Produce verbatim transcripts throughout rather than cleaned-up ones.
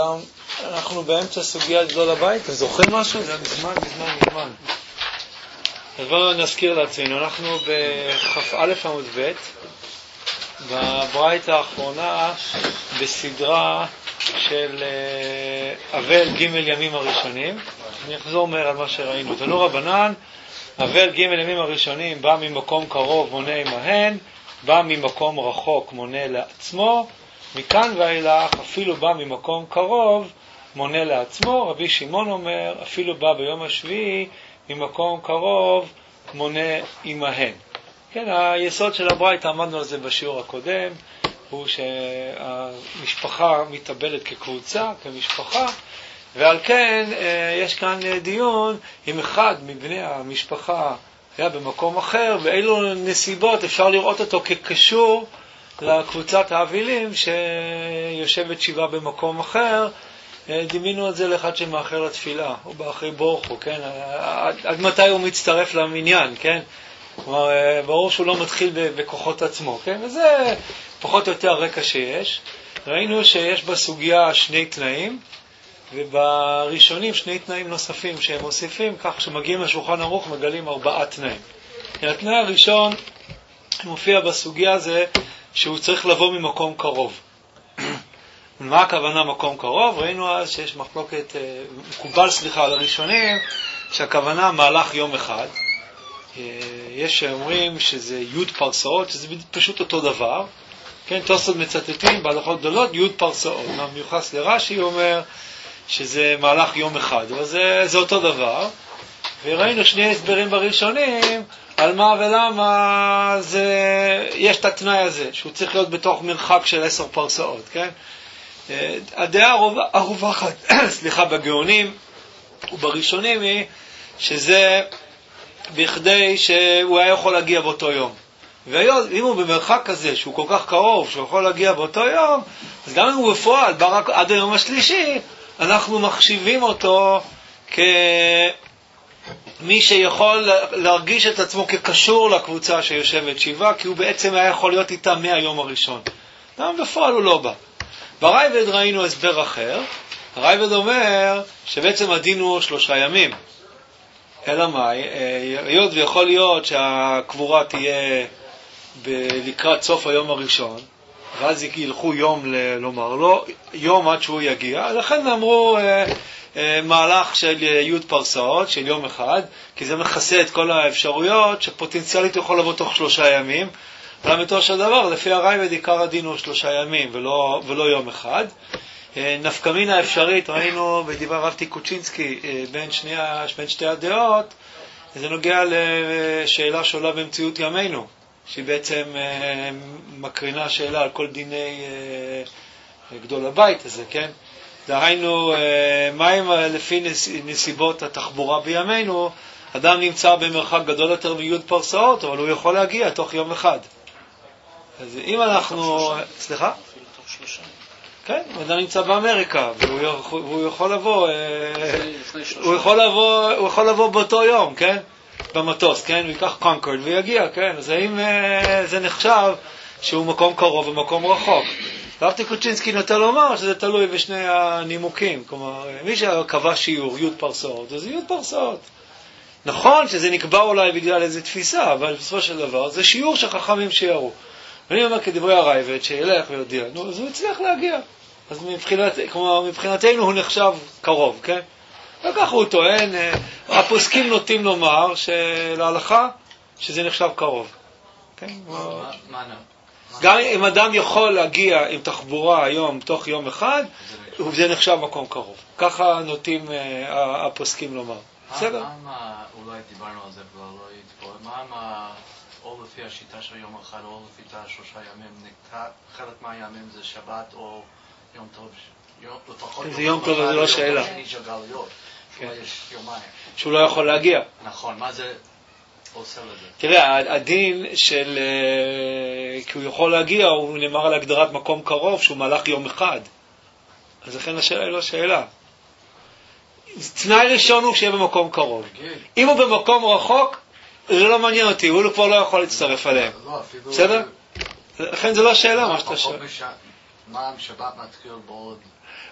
שלום, אנחנו באמצע סוגיית גדול הבית, אתם זוכרים משהו? זה מזמן, מזמן, מזמן. אז בואו נזכיר לעצמנו, אנחנו בכ"א עמוד ב' בברייתא האחרונה בסדרה של אבל ג' ימים הראשונים. אני אחזור מהר על מה שראינו. תנו רבנן, אבל ג' ימים הראשונים בא ממקום קרוב מונה עמהן, בא ממקום רחוק מונה לעצמו, מכאן ואילך אפילו בא ממקום קרוב מונה לעצמו. רבי שמעון אומר אפילו בא ביום השביעי ממקום קרוב מונה עמהן. כן, היסוד של הברייתא, עמדנו על זה בשיעור הקודם, הוא שהמשפחה מתאבלת כקבוצה, כמשפחה, ועל כן יש כאן דיון אם אחד מבני המשפחה היה במקום אחר, ואילו נסיבות אפשר לראות אותו כקשור לקבוצת האבילים שיושבת שבעה במקום אחר. דימינו את זה לאחד שמאחר לתפילה, הוא בא אחרי בורחו, כן? עד, עד מתי הוא מצטרף למניין, כן? כלומר, ברור שהוא לא מתחיל בכוחות עצמו, כן? וזה פחות או יותר הרקע שיש. ראינו שיש בסוגיה שני תנאים, ובראשונים שני תנאים נוספים שהם מוסיפים, כך שמגיעים לשולחן ערוך מגלים ארבעה תנאים. התנאי הראשון מופיע בסוגיה זה שהוא צריך לבוא ממקום קרוב. מה הכוונה מקום קרוב? ראינו אז שיש מחלוקת, מקובל סליחה על הראשונים, שהכוונה מהלך יום אחד. יש שאומרים שזה י' פרסאות, שזה פשוט אותו דבר. כן, תוספות מצטטים בהלכות גדולות י' פרסאות. מה מיוחס לרש"י אומר שזה מהלך יום אחד, אבל זה, זה אותו דבר. וראינו שני הסברים בראשונים על מה ולמה זה, יש את התנאי הזה, שהוא צריך להיות בתוך מרחק של עשר פרסאות, כן? הדעה הרווחת, סליחה, בגאונים ובראשונים היא שזה בכדי שהוא היה יכול להגיע באותו יום. ואם הוא במרחק כזה, שהוא כל כך קרוב, שהוא יכול להגיע באותו יום, אז גם אם הוא בפועל, רק עד היום השלישי, אנחנו מחשיבים אותו כמי שיכול להרגיש את עצמו כקשור לקבוצה שיושבת שבעה, כי הוא בעצם היה יכול להיות איתה מהיום הראשון. גם בפועל הוא לא בא. ברייבד ראינו הסבר אחר. הרייבד אומר שבעצם הדין הוא שלושה ימים. אלא מה? היות ויכול להיות שהקבורה תהיה לקראת סוף היום הראשון, ואז ילכו יום לומר לו, יום עד שהוא יגיע. לכן אמרו מהלך של י' פרסאות, של יום אחד, כי זה מכסה את כל האפשרויות שפוטנציאלית יכול לבוא תוך שלושה ימים. ולאמיתו של דבר, לפי הרייבד עיקר הדין הוא שלושה ימים ולא, ולא יום אחד. נפקמינה האפשרית, ראינו בדבר רב טיקוצ'ינסקי בין, שני, בין שתי הדעות, זה נוגע לשאלה שעולה במציאות ימינו, שהיא בעצם מקרינה שאלה על כל דיני גדול הבית הזה, כן? דהיינו, מים לפי נסיבות התחבורה בימינו, אדם נמצא במרחק גדול יותר מי' פרסאות, אבל הוא יכול להגיע תוך יום אחד. אז אם אנחנו... סליחה? תוך שלושה. כן, אדם נמצא באמריקה, והוא יכול לבוא, הוא יכול לבוא, הוא יכול לבוא באותו יום, כן? במטוס, כן? הוא ייקח קונקורד ויגיע, כן? אז האם זה נחשב שהוא מקום קרוב ומקום רחוק? רב טיקוצ'ינסקי נוטה לומר שזה תלוי בשני הנימוקים, כלומר, מי שקבע שיעור י' פרסאות, אז י' פרסאות. נכון שזה נקבע אולי בגלל איזו תפיסה, אבל בסופו של דבר זה שיעור שחכמים שיערו. ואני אומר כדברי הרייבד שילך ויודיע, נו, אז הוא הצליח להגיע. אז מבחינת, כמו, מבחינתנו הוא נחשב קרוב, כן? וכך הוא טוען, הפוסקים נוטים לומר שלהלכה שזה נחשב קרוב. כן? מה, מה, גם אם אדם יכול להגיע עם תחבורה היום, תוך יום אחד, זה נחשב מקום קרוב. ככה נוטים הפוסקים לומר. בסדר? מה, אולי דיברנו על זה ולא יתפור, מה, או לפי השיטה של יום אחד, או לפי שלושה ימים, חלק מהימים זה שבת או יום טוב, זה יום טוב, זה לא שאלה. שהוא לא יכול להגיע. נכון, מה זה עושה לזה? תראה, הדין של, כי הוא יכול להגיע, הוא נאמר על הגדרת מקום קרוב, שהוא מהלך יום אחד. אז לכן השאלה היא לא שאלה. תנאי ראשון הוא שיהיה במקום קרוב. אם הוא במקום רחוק, זה לא מעניין אותי, הוא כבר לא יכול להצטרף עליהם. בסדר? לכן זה לא שאלה מה שאתה שואל. מה שבת מתחיל בעוד?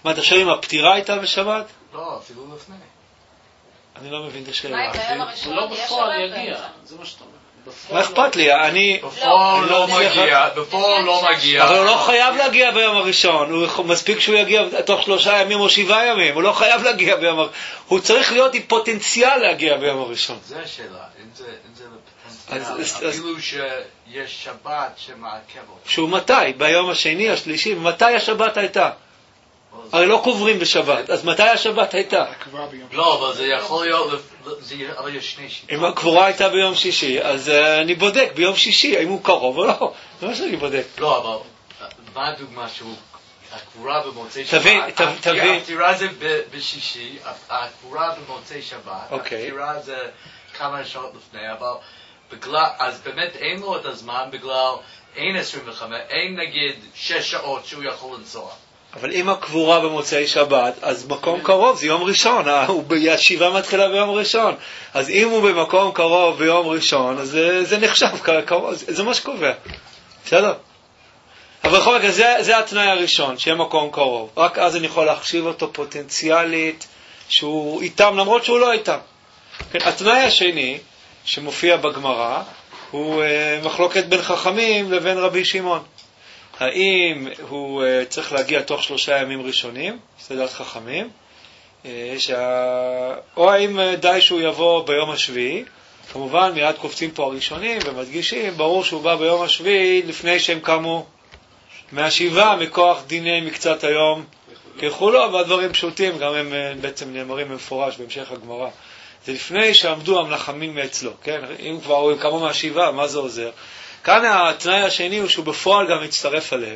מה, אתה שואל אם הפטירה הייתה בשבת? לא, אפילו לפני. אני לא מבין את השאלה. מה, ביום הראשון לא יש בפועל שבת יגיע, באמצע? זה מה שאתה אומר. מה אכפת לי? אני... בפועל לא מגיע, בפועל לא מגיע. אבל הוא לא חייב להגיע ביום הראשון, הוא מספיק שהוא יגיע תוך שלושה ימים או שבעה ימים, הוא לא חייב להגיע ביום הראשון, הוא צריך להיות עם פוטנציאל להגיע ביום הראשון. זה השאלה, אם זה לפוטנציאל, אפילו שיש שבת שמעכב אותו. שהוא מתי? ביום השני, השלישי, מתי השבת הייתה? הרי לא קוברים בשבת, אז מתי השבת הייתה? לא, אבל זה יכול להיות, אבל יש שני שיטות. אם הקבורה הייתה ביום שישי, אז אני בודק ביום שישי, האם הוא קרוב או לא. זה מה שאני בודק. לא, אבל מה הדוגמה שהוא, הקבורה במוצאי שבת? תבין, תבין. הפטירה זה בשישי, הקבורה במוצאי שבת, אוקיי. הפטירה זה כמה שעות לפני, אבל בגלל, אז באמת אין לו את הזמן בגלל אין עשרים וחמש, אין נגיד שש שעות שהוא יכול לנסוע. אבל אם הקבורה במוצאי שבת, אז מקום קרוב זה יום ראשון, השבעה מתחילה ביום ראשון. אז אם הוא במקום קרוב ביום ראשון, אז זה, זה נחשב קרוב, זה מה שקובע. בסדר? אבל בכל מקרה, זה, זה התנאי הראשון, שיהיה מקום קרוב. רק אז אני יכול להחשיב אותו פוטנציאלית, שהוא איתם, למרות שהוא לא איתם. כן, התנאי השני, שמופיע בגמרא, הוא uh, מחלוקת בין חכמים לבין רבי שמעון. האם הוא uh, צריך להגיע תוך שלושה ימים ראשונים, סדת חכמים, uh, שה... או האם uh, די שהוא יבוא ביום השביעי. כמובן, מיד קופצים פה הראשונים ומדגישים, ברור שהוא בא ביום השביעי לפני שהם קמו מהשבעה, מכוח דיני מקצת היום כחולו, והדברים פשוטים, גם הם uh, בעצם נאמרים במפורש בהמשך הגמרא. זה לפני שעמדו המנחמים מאצלו, כן? אם כבר הוא קמו מהשבעה, מה זה עוזר? כאן התנאי השני הוא שהוא בפועל גם מצטרף עליהם.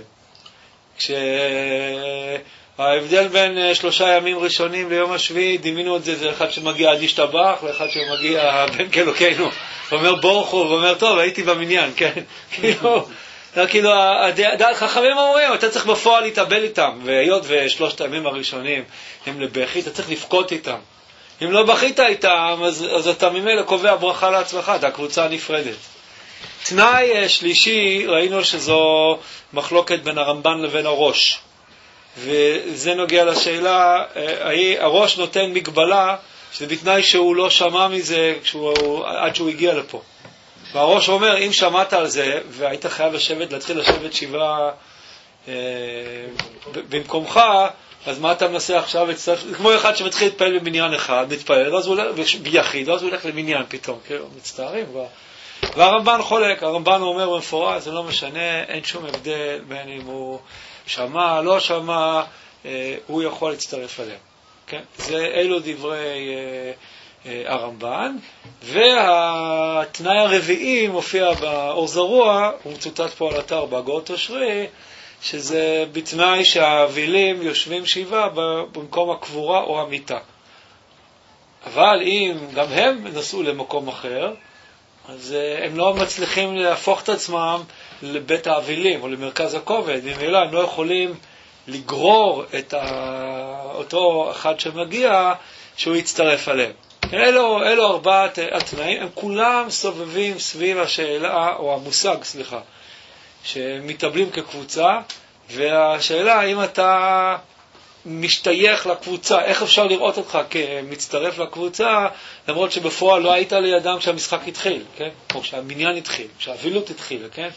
כשההבדל בין שלושה ימים ראשונים ליום השביעי, דימינו את זה, זה אחד שמגיע עד ישתבח, לאחד שמגיע בן כאלוקינו. ואומר בורכו, ואומר טוב, הייתי במניין, כן? כאילו, כאילו, הדעת חכמים אומרים, אתה צריך בפועל להתאבל איתם, והיות ושלושת הימים הראשונים הם לבכי, אתה צריך לפקות איתם. אם לא בכית איתם, אז, אז אתה ממילא קובע ברכה לעצמך, אתה קבוצה נפרדת. תנאי שלישי, ראינו שזו מחלוקת בין הרמב"ן לבין הראש. וזה נוגע לשאלה, הראש נותן מגבלה, שזה בתנאי שהוא לא שמע מזה כשהוא, עד שהוא הגיע לפה. והראש אומר, אם שמעת על זה, והיית חייב לשבת, להתחיל לשבת שבעה אה, במקומך, אז מה אתה מנסה עכשיו? זה כמו אחד שמתחיל להתפעל במניין אחד, מתפעל, ואז הוא הולך ביחיד, ואז הוא הולך למניין פתאום, כאילו, מצטערים. והרמב"ן חולק, הרמב"ן אומר במפורש, זה לא משנה, אין שום הבדל בין אם הוא שמע, לא שמע, אה, הוא יכול להצטרף עליהם. כן? זה אלו דברי אה, אה, הרמב"ן, והתנאי הרביעי מופיע באור זרוע, הוא מצוטט פה על אתר בהגות תשרי, שזה בתנאי שהאבילים יושבים שבעה במקום הקבורה או המיטה. אבל אם גם הם נסעו למקום אחר, אז הם לא מצליחים להפוך את עצמם לבית האבילים או למרכז הכובד, ומילא הם לא יכולים לגרור את אותו אחד שמגיע שהוא יצטרף עליהם. אלו, אלו ארבעת התנאים, הם כולם סובבים סביב השאלה, או המושג, סליחה, שמתאבלים כקבוצה, והשאלה האם אתה משתייך לקבוצה, איך אפשר לראות אותך כמצטרף לקבוצה, למרות שבפועל לא היית לידם כשהמשחק התחיל, כן? או כשהמניין התחיל, כשהאבילות התחילה, כן?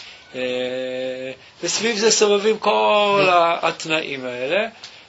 וסביב זה סובבים כל התנאים האלה,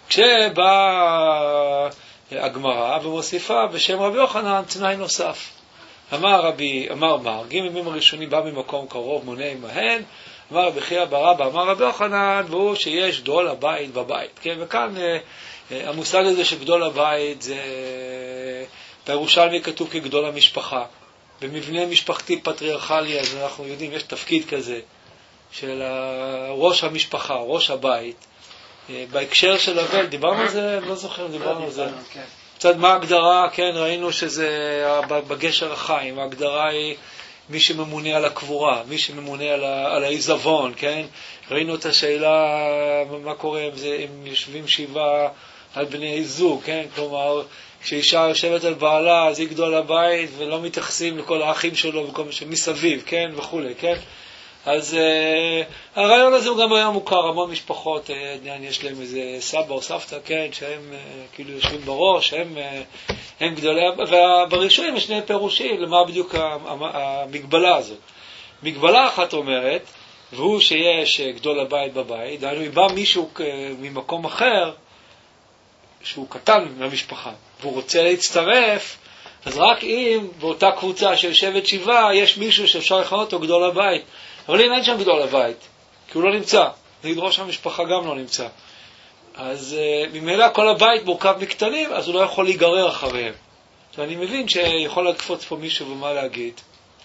כשבאה הגמרא ומוסיפה בשם רבי יוחנן תנאי נוסף. אמר רבי, אמר מר, ג' ימים הראשונים בא ממקום קרוב מונה עמהן, אמר רבי חייא בר אבא, אמר רבי יוחנן, והוא שיש גדול הבית בבית. כן, וכאן המושג הזה שגדול הבית זה בירושלמי כתוב כגדול המשפחה. במבנה משפחתי פטריארכלי, אז אנחנו יודעים, יש תפקיד כזה של ראש המשפחה, ראש הבית. בהקשר של אבל, דיברנו על זה? לא זוכר, דיברנו על זה. קצת מה ההגדרה, כן, ראינו שזה בגשר החיים, ההגדרה היא מי שממונה על הקבורה, מי שממונה על, על העיזבון, כן? ראינו את השאלה, מה קורה אם זה, אם יושבים שבעה על בני זוג, כן? כלומר, כשאישה יושבת על בעלה, אז היא גדול הבית, ולא מתייחסים לכל האחים שלו וכל מה שמסביב, כן? וכו', כן? אז uh, הרעיון הזה הוא גם היה מוכר, המון משפחות, uh, יש להם איזה סבא או סבתא, כן, שהם uh, כאילו יושבים בראש, הם, uh, הם גדולי, ובראשונים יש שני פירושים, למה בדיוק המגבלה הזאת. מגבלה אחת אומרת, והוא שיש גדול הבית בבית, דהיינו, אם בא מישהו ממקום אחר, שהוא קטן מהמשפחה, והוא רוצה להצטרף, אז רק אם באותה קבוצה שיושבת שבעה, יש מישהו שאפשר לכנות אותו גדול הבית. אבל אם אין שם גדול הבית, כי הוא לא נמצא, נגיד ראש המשפחה גם לא נמצא, אז uh, ממילא כל הבית מורכב מקטנים, אז הוא לא יכול להיגרר אחריהם. ואני מבין שיכול לקפוץ פה מישהו ומה להגיד.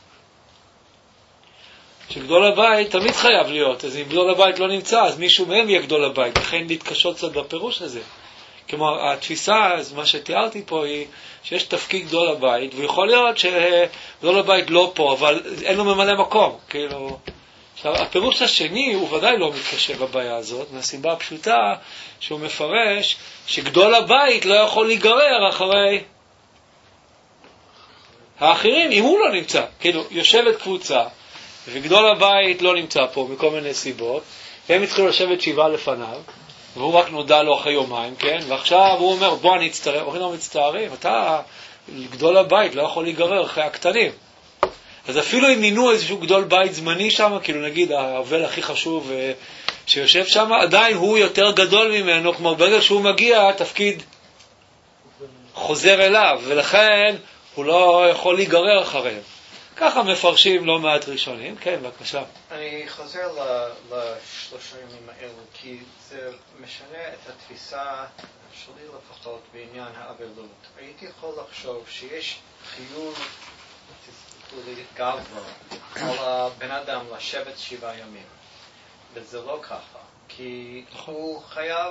שגדול הבית תמיד חייב להיות, אז אם גדול הבית לא נמצא, אז מישהו מהם יהיה גדול הבית, לכן להתקשות קצת בפירוש הזה. כמו התפיסה, אז מה שתיארתי פה היא שיש תפקיד גדול הבית, ויכול להיות שגדול הבית לא פה, אבל אין לו ממלא מקום. כאילו, עכשיו, הפירוש השני הוא ודאי לא מתקשה בבעיה הזאת, מהסיבה הפשוטה שהוא מפרש שגדול הבית לא יכול להיגרר אחרי האחרים, אם הוא לא נמצא. כאילו, יושבת קבוצה, וגדול הבית לא נמצא פה מכל מיני סיבות, והם התחילו לשבת שבעה לפניו, והוא רק נודע לו אחרי יומיים, כן? ועכשיו הוא אומר, בוא אני אצטרף, אוכל לא מצטערים, אתה גדול הבית לא יכול להיגרר אחרי הקטנים. אז אפילו אם מינו איזשהו גדול בית זמני שם, כאילו נגיד האבל הכי חשוב שיושב שם, עדיין הוא יותר גדול ממנו, כמו ברגע שהוא מגיע, התפקיד חוזר אליו, ולכן הוא לא יכול להיגרר אחריהם. ככה מפרשים לא מעט ראשונים. כן, בבקשה. אני חוזר לשלושה ימים האלו, כי זה משנה את התפיסה שלי לפחות בעניין האבלות. הייתי יכול לחשוב שיש חיוב גבוה על הבן אדם לשבת שבעה ימים. וזה לא ככה, כי הוא חייב,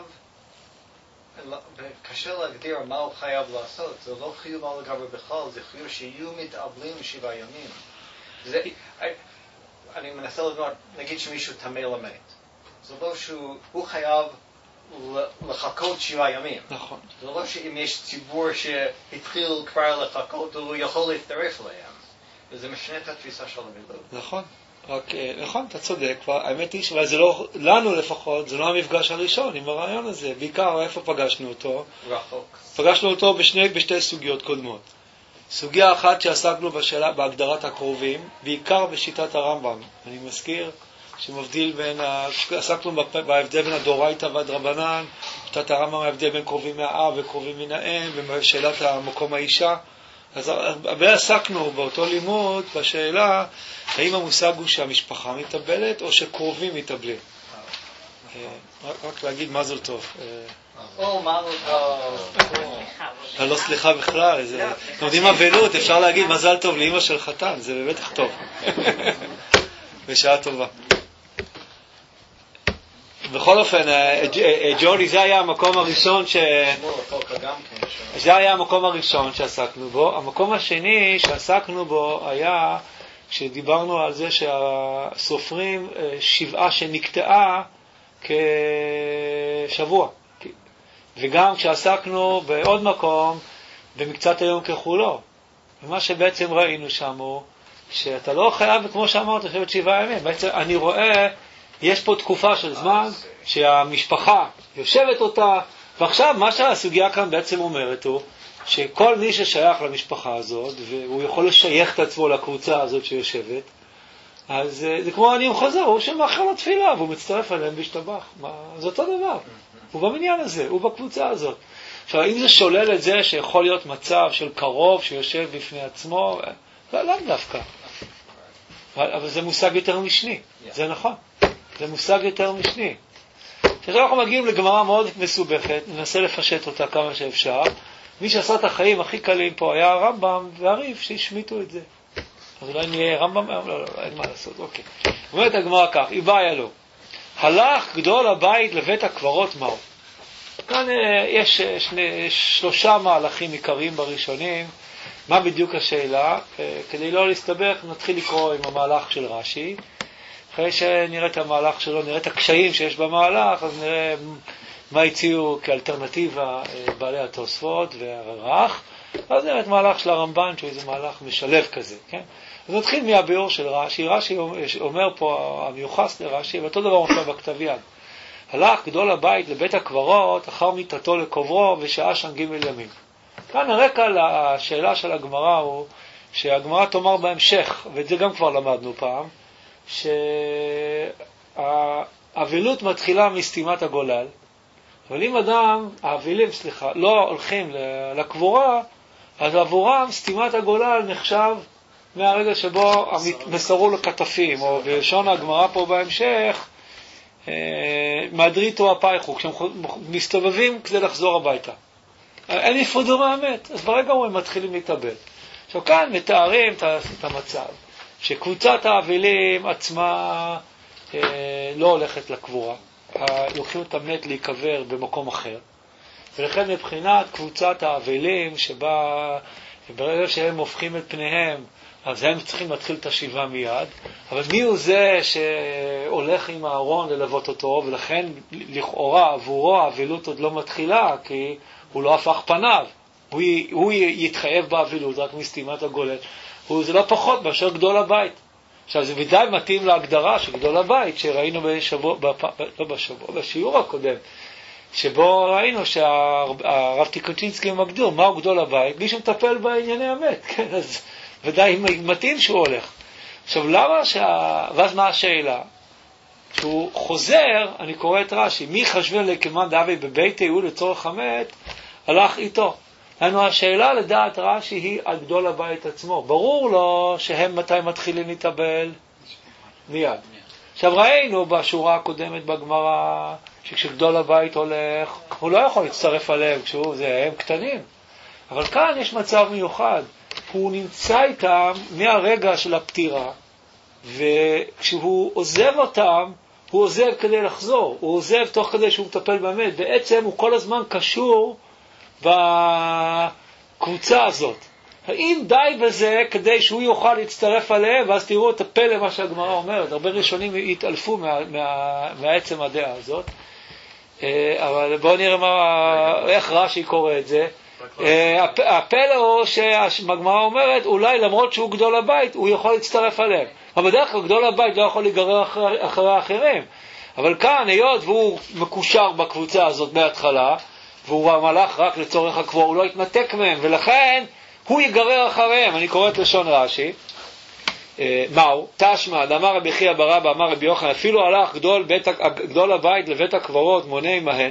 קשה להגדיר מה הוא חייב לעשות. זה לא חיוב על הגבר בכלל, זה חיוב שיהיו מתאבלים שבעה ימים. זה, אני מנסה לדבר, נגיד שמישהו תמה למת. זה לא שהוא חייב לחכות שבעה ימים. נכון. זה לא שאם יש ציבור שהתחיל כבר לחכות, הוא יכול להצטרף להם. וזה משנה את התפיסה של המילואים. נכון. רק, נכון, אתה צודק, האמת היא שזה לא, לנו לפחות, זה לא המפגש הראשון עם הרעיון הזה. בעיקר, איפה פגשנו אותו? רחוק. פגשנו אותו בשני, בשתי סוגיות קודמות. סוגיה אחת שעסקנו בשאלה, בהגדרת הקרובים, בעיקר בשיטת הרמב"ם. אני מזכיר שמבדיל בין, עסקנו בהבדל בין הדאורייתא והדרבנן, שיטת הרמב"ם ההבדל בין קרובים מהאב וקרובים מן האם, ובשאלת המקום האישה. אז הרבה עסקנו באותו לימוד בשאלה האם המושג הוא שהמשפחה מתאבלת או שקרובים מתאבלים. רק להגיד מזל טוב. או מזל טוב. לא סליחה בכלל, נותנים אבלות, אפשר להגיד מזל טוב לאמא של חתן, זה באמת טוב. בשעה טובה. בכל אופן, ג'וני, זה היה המקום הראשון ש... זה היה המקום הראשון שעסקנו בו. המקום השני שעסקנו בו היה כשדיברנו על זה שהסופרים שבעה שנקטעה כשבוע. וגם כשעסקנו בעוד מקום, במקצת היום כחולו. ומה שבעצם ראינו שם הוא שאתה לא חייב, כמו שאמרת, לשבת שבעה ימים. בעצם אני רואה, יש פה תקופה של זמן שהמשפחה יושבת אותה, ועכשיו מה שהסוגיה כאן בעצם אומרת הוא שכל מי ששייך למשפחה הזאת, והוא יכול לשייך את עצמו לקבוצה הזאת שיושבת, אז זה כמו אני חוזר, הוא שמאחר לתפילה, והוא מצטרף אליהם בהשתבח. זה אותו דבר. הוא במניין הזה, הוא בקבוצה הזאת. עכשיו, אם זה שולל את זה שיכול להיות מצב של קרוב שיושב בפני עצמו, לא, לא דווקא. אבל זה מושג יותר משני. זה נכון. זה מושג יותר משני. עכשיו אנחנו מגיעים לגמרא מאוד מסובכת, ננסה לפשט אותה כמה שאפשר. מי שעשה את החיים הכי קלים פה היה הרמב"ם והריף שהשמיטו את זה. אז אולי נהיה רמב"ם? לא, לא, אין מה לעשות, אוקיי. אומרת הגמרא כך, היא באה לו. הלך גדול הבית לבית הקברות מהו. כאן יש שני, שלושה מהלכים עיקריים בראשונים. מה בדיוק השאלה? כדי לא להסתבך, נתחיל לקרוא עם המהלך של רש"י. אחרי שנראה את המהלך שלו, נראה את הקשיים שיש במהלך, אז נראה מה הציעו כאלטרנטיבה בעלי התוספות והרח. אז נראה את מהלך של הרמב"ן, שהוא איזה מהלך משלב כזה, כן? אז נתחיל מהביאור של רש"י. רש"י אומר פה, המיוחס לרש"י, ואותו דבר מופיע בכתב יד. הלך גדול הבית לבית הקברות, אחר מיטתו לקוברו, ושעה שם ג' ימים. כאן הרקע לשאלה של הגמרא הוא, שהגמרא תאמר בהמשך, ואת זה גם כבר למדנו פעם, שהאבילות מתחילה מסתימת הגולל, אבל אם אדם, האבילים, סליחה, לא הולכים לקבורה, אז עבורם סתימת הגולל נחשב מהרגע שבו מסרו לכתפים, או בלשון הגמרא פה בהמשך, מדריתו הפייכו, כשהם מסתובבים כדי לחזור הביתה. אין יפרדו מהמת, אז ברגע הוא הם מתחילים להתאבל. עכשיו כאן מתארים את המצב, שקבוצת האבלים עצמה אה, לא הולכת לקבורה, לוקחים את המת להיקבר במקום אחר, ולכן מבחינת קבוצת האבלים שבה ברגע שהם הופכים את פניהם, אז הם צריכים להתחיל את השיבה מיד, אבל מי הוא זה שהולך עם הארון ללוות אותו, ולכן לכאורה עבורו האבילות עוד לא מתחילה, כי הוא לא הפך פניו, הוא, הוא יתחייב באבילות רק מסתימת הגולל, הוא, זה לא פחות מאשר גדול הבית. עכשיו זה ודאי מתאים להגדרה של גדול הבית שראינו בשבוע, בפ... לא בשבוע, בשיעור הקודם, שבו ראינו שהרב טיקוצינסקי מגדיר מהו גדול הבית, מי שמטפל בענייני המת, כן, אז ודאי מתאים שהוא הולך. עכשיו למה שה... ואז מה השאלה? כשהוא חוזר, אני קורא את רש"י, מי חשבן לקמן דאבי בבית יהוד לצורך המת, הלך איתו. לנו השאלה לדעת רש"י היא על גדול הבית עצמו. ברור לו שהם מתי מתחילים להתאבל? מיד. עכשיו ראינו בשורה הקודמת בגמרא, שכשגדול הבית הולך, הוא לא יכול להצטרף עליהם, כשהוא זה, הם קטנים. אבל כאן יש מצב מיוחד. הוא נמצא איתם מהרגע של הפטירה, וכשהוא עוזב אותם, הוא עוזב כדי לחזור, הוא עוזב תוך כדי שהוא מטפל באמת, בעצם הוא כל הזמן קשור בקבוצה הזאת. האם די בזה כדי שהוא יוכל להצטרף עליהם, ואז תראו את הפלא מה שהגמרא אומרת, הרבה ראשונים יתעלפו מה, מה, מהעצם הדעה הזאת, אבל בואו נראה מה, איך רש"י קורא את זה. הפלא הוא שהגמרא אומרת, אולי למרות שהוא גדול הבית, הוא יכול להצטרף עליהם. אבל בדרך כלל גדול הבית לא יכול להיגרר אחרי, אחרי האחרים. אבל כאן, היות והוא מקושר בקבוצה הזאת בהתחלה, והוא המלאך רק לצורך הקבורה, הוא לא יתנתק מהם, ולכן הוא ייגרר אחריהם. אני קורא את לשון רש"י. מהו? תשמע, דאמר רבי חייא בר אבא, אמר רבי יוחנן, אפילו הלך גדול, בית, גדול הבית לבית הקברות, מונה עמהן.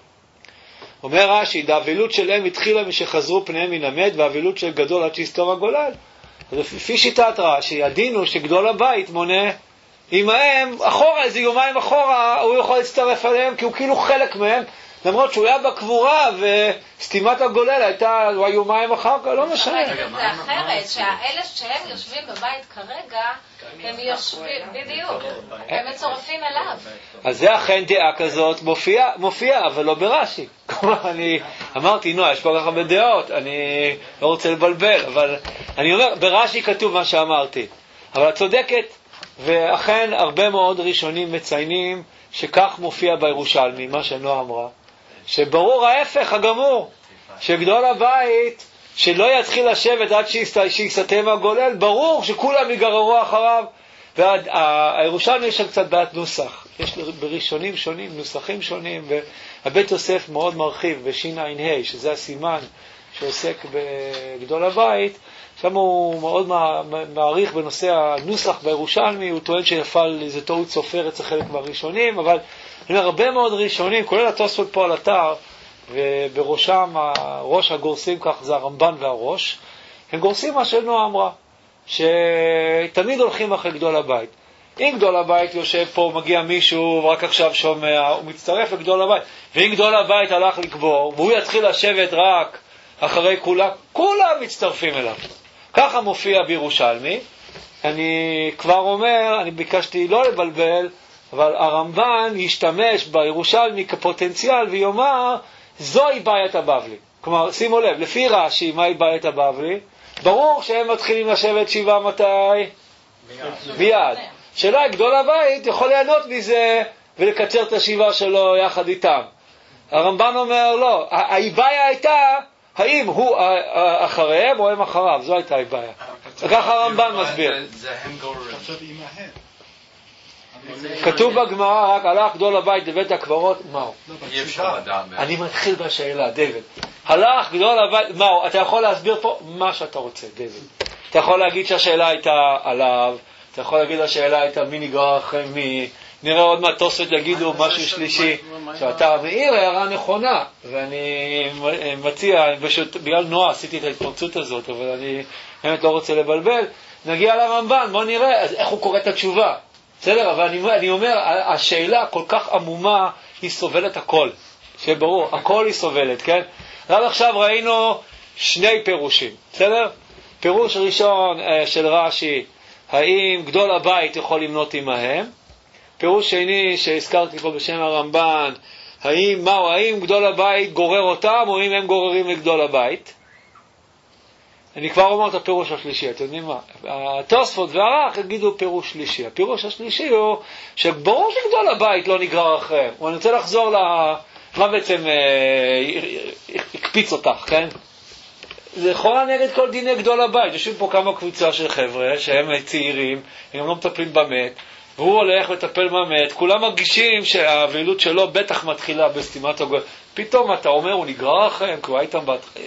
אומר רש"י, האבילות שלהם התחילה משחזרו פניהם מן המת, והאבילות של גדול עד שיסתור הגולל. אז לפי שיטת רש"י, הדין הוא שגדול הבית מונה עמהם, אחורה, איזה יומיים אחורה, הוא יכול להצטרף עליהם, כי הוא כאילו חלק מהם, למרות שהוא היה בקבורה, וסתימת הגולל הייתה יומיים אחר כך, לא משנה. זה אחרת, שהאלה שהם יושבים בבית כרגע, הם יושבים, בדיוק, הם מצורפים אליו. אז זה אכן דעה כזאת מופיעה, מופיע, אבל לא ברש"י. כלומר, אני אמרתי, נו, יש פה ככה בדעות, אני לא רוצה לבלבל, אבל אני אומר, ברש"י כתוב מה שאמרתי. אבל את צודקת, ואכן הרבה מאוד ראשונים מציינים שכך מופיע בירושלמי, מה שנועה אמרה. שברור ההפך הגמור, שגדול הבית שלא יתחיל לשבת עד שיסתם הגולל, ברור שכולם יגררו אחריו. והירושלמי יש קצת בעיית נוסח, יש בראשונים שונים, נוסחים שונים, והבית יוסף מאוד מרחיב בשין עין ה', שזה הסימן שעוסק בגדול הבית, שם הוא מאוד מעריך בנושא הנוסח בירושלמי, הוא טוען שנפל איזה טעות סופר אצל חלק מהראשונים, אבל אני אומר, הרבה מאוד ראשונים, כולל התוספות פה על אתר, ובראשם הראש הגורסים, כך זה הרמב"ן והראש, הם גורסים מה שנועה אמרה, שתמיד הולכים אחרי גדול הבית. אם גדול הבית יושב פה, מגיע מישהו ורק עכשיו שומע, הוא מצטרף לגדול הבית, ואם גדול הבית הלך לקבור, והוא יתחיל לשבת רק אחרי כולם, כולם מצטרפים אליו. ככה מופיע בירושלמי. אני כבר אומר, אני ביקשתי לא לבלבל, אבל הרמב"ן ישתמש בירושלמי כפוטנציאל ויאמר, זוהי בעיית הבבלי. כלומר, שימו לב, לפי רש"י, מהי בעיית הבבלי? ברור שהם מתחילים לשבת שבעה מתי? מיד. שאלה, גדול הבית יכול ליהנות מזה ולקצר את השבעה שלו יחד איתם. הרמב"ן אומר, לא, הבעיה הייתה, האם הוא אחריהם או הם אחריו? זו הייתה הבעיה. ככה הרמב"ן מסביר. זה הם גוררים. כתוב בגמרא רק הלך גדול הבית לבית הקברות, מהו? אי אפשר לדעת. אני מתחיל בשאלה, דיוויד. הלך גדול הבית, מהו? אתה יכול להסביר פה מה שאתה רוצה, דיוויד. אתה יכול להגיד שהשאלה הייתה עליו, אתה יכול להגיד השאלה הייתה מי נגרר אחרי מי, נראה עוד מעט תוספות יגידו משהו שלישי, שאתה מעיר הערה נכונה, ואני מציע, בגלל נועה עשיתי את ההתפרצות הזאת, אבל אני באמת לא רוצה לבלבל, נגיע לרמב"ן, בוא נראה, אז איך הוא קורא את התשובה. בסדר, אבל אני, אני אומר, השאלה כל כך עמומה, היא סובלת הכל. שיהיה ברור, הכל היא סובלת, כן? רק עכשיו ראינו שני פירושים, בסדר? פירוש ראשון אה, של רש"י, האם גדול הבית יכול למנות עמהם? פירוש שני שהזכרתי פה בשם הרמב"ן, האם, מהו, האם גדול הבית גורר אותם, או אם הם גוררים לגדול הבית? אני כבר אומר את הפירוש השלישי, אתם יודעים מה? התוספות והר"ח יגידו פירוש שלישי. הפירוש השלישי הוא שברור שגדול הבית לא נגרר אחריהם. ואני רוצה לחזור ל... מה בעצם אה, הקפיץ אותך, כן? זה לכאורה נגד כל דיני גדול הבית. יושבים פה כמה קבוצה של חבר'ה שהם צעירים, הם לא מטפלים במת, והוא הולך לטפל במת, כולם מרגישים שהפעילות שלו בטח מתחילה בסתימת הגול. פתאום אתה אומר, הוא נגרר אחריהם, כי הוא הייתם בהתחלה.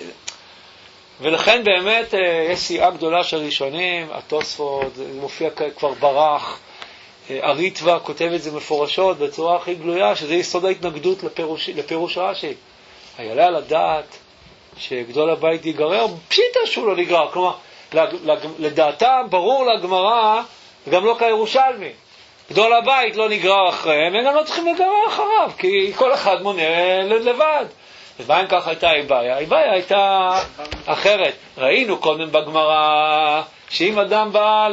ולכן באמת יש סיעה גדולה של ראשונים, התוספות, זה מופיע כבר ברח, הריטווה כותב את זה מפורשות בצורה הכי גלויה, שזה יסוד ההתנגדות לפירוש, לפירוש רש"י. היעלה על הדעת שגדול הבית ייגרר, פשיטה שהוא לא נגרר, כלומר, לדעתם ברור לגמרא, וגם לא כירושלמי, גדול הבית לא נגרר אחריהם, הם גם לא צריכים לגרר אחריו, כי כל אחד מונה לבד. ובהם כך הייתה הבעיה? הבעיה הייתה אחרת. ראינו קודם בגמרא שאם אדם בא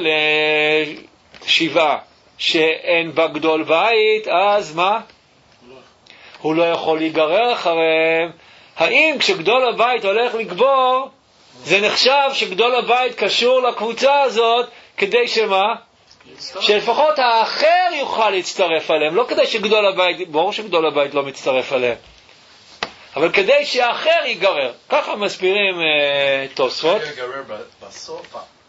לשבעה שאין בה גדול בית, אז מה? הוא לא יכול להיגרר אחריהם. האם כשגדול הבית הולך לגבור, זה נחשב שגדול הבית קשור לקבוצה הזאת כדי שמה? שלפחות האחר יוכל להצטרף עליהם, לא כדי שגדול הבית, ברור שגדול הבית לא מצטרף עליהם, אבל כדי שהאחר ייגרר. ככה מסבירים תוספות. ייגרר בסוף,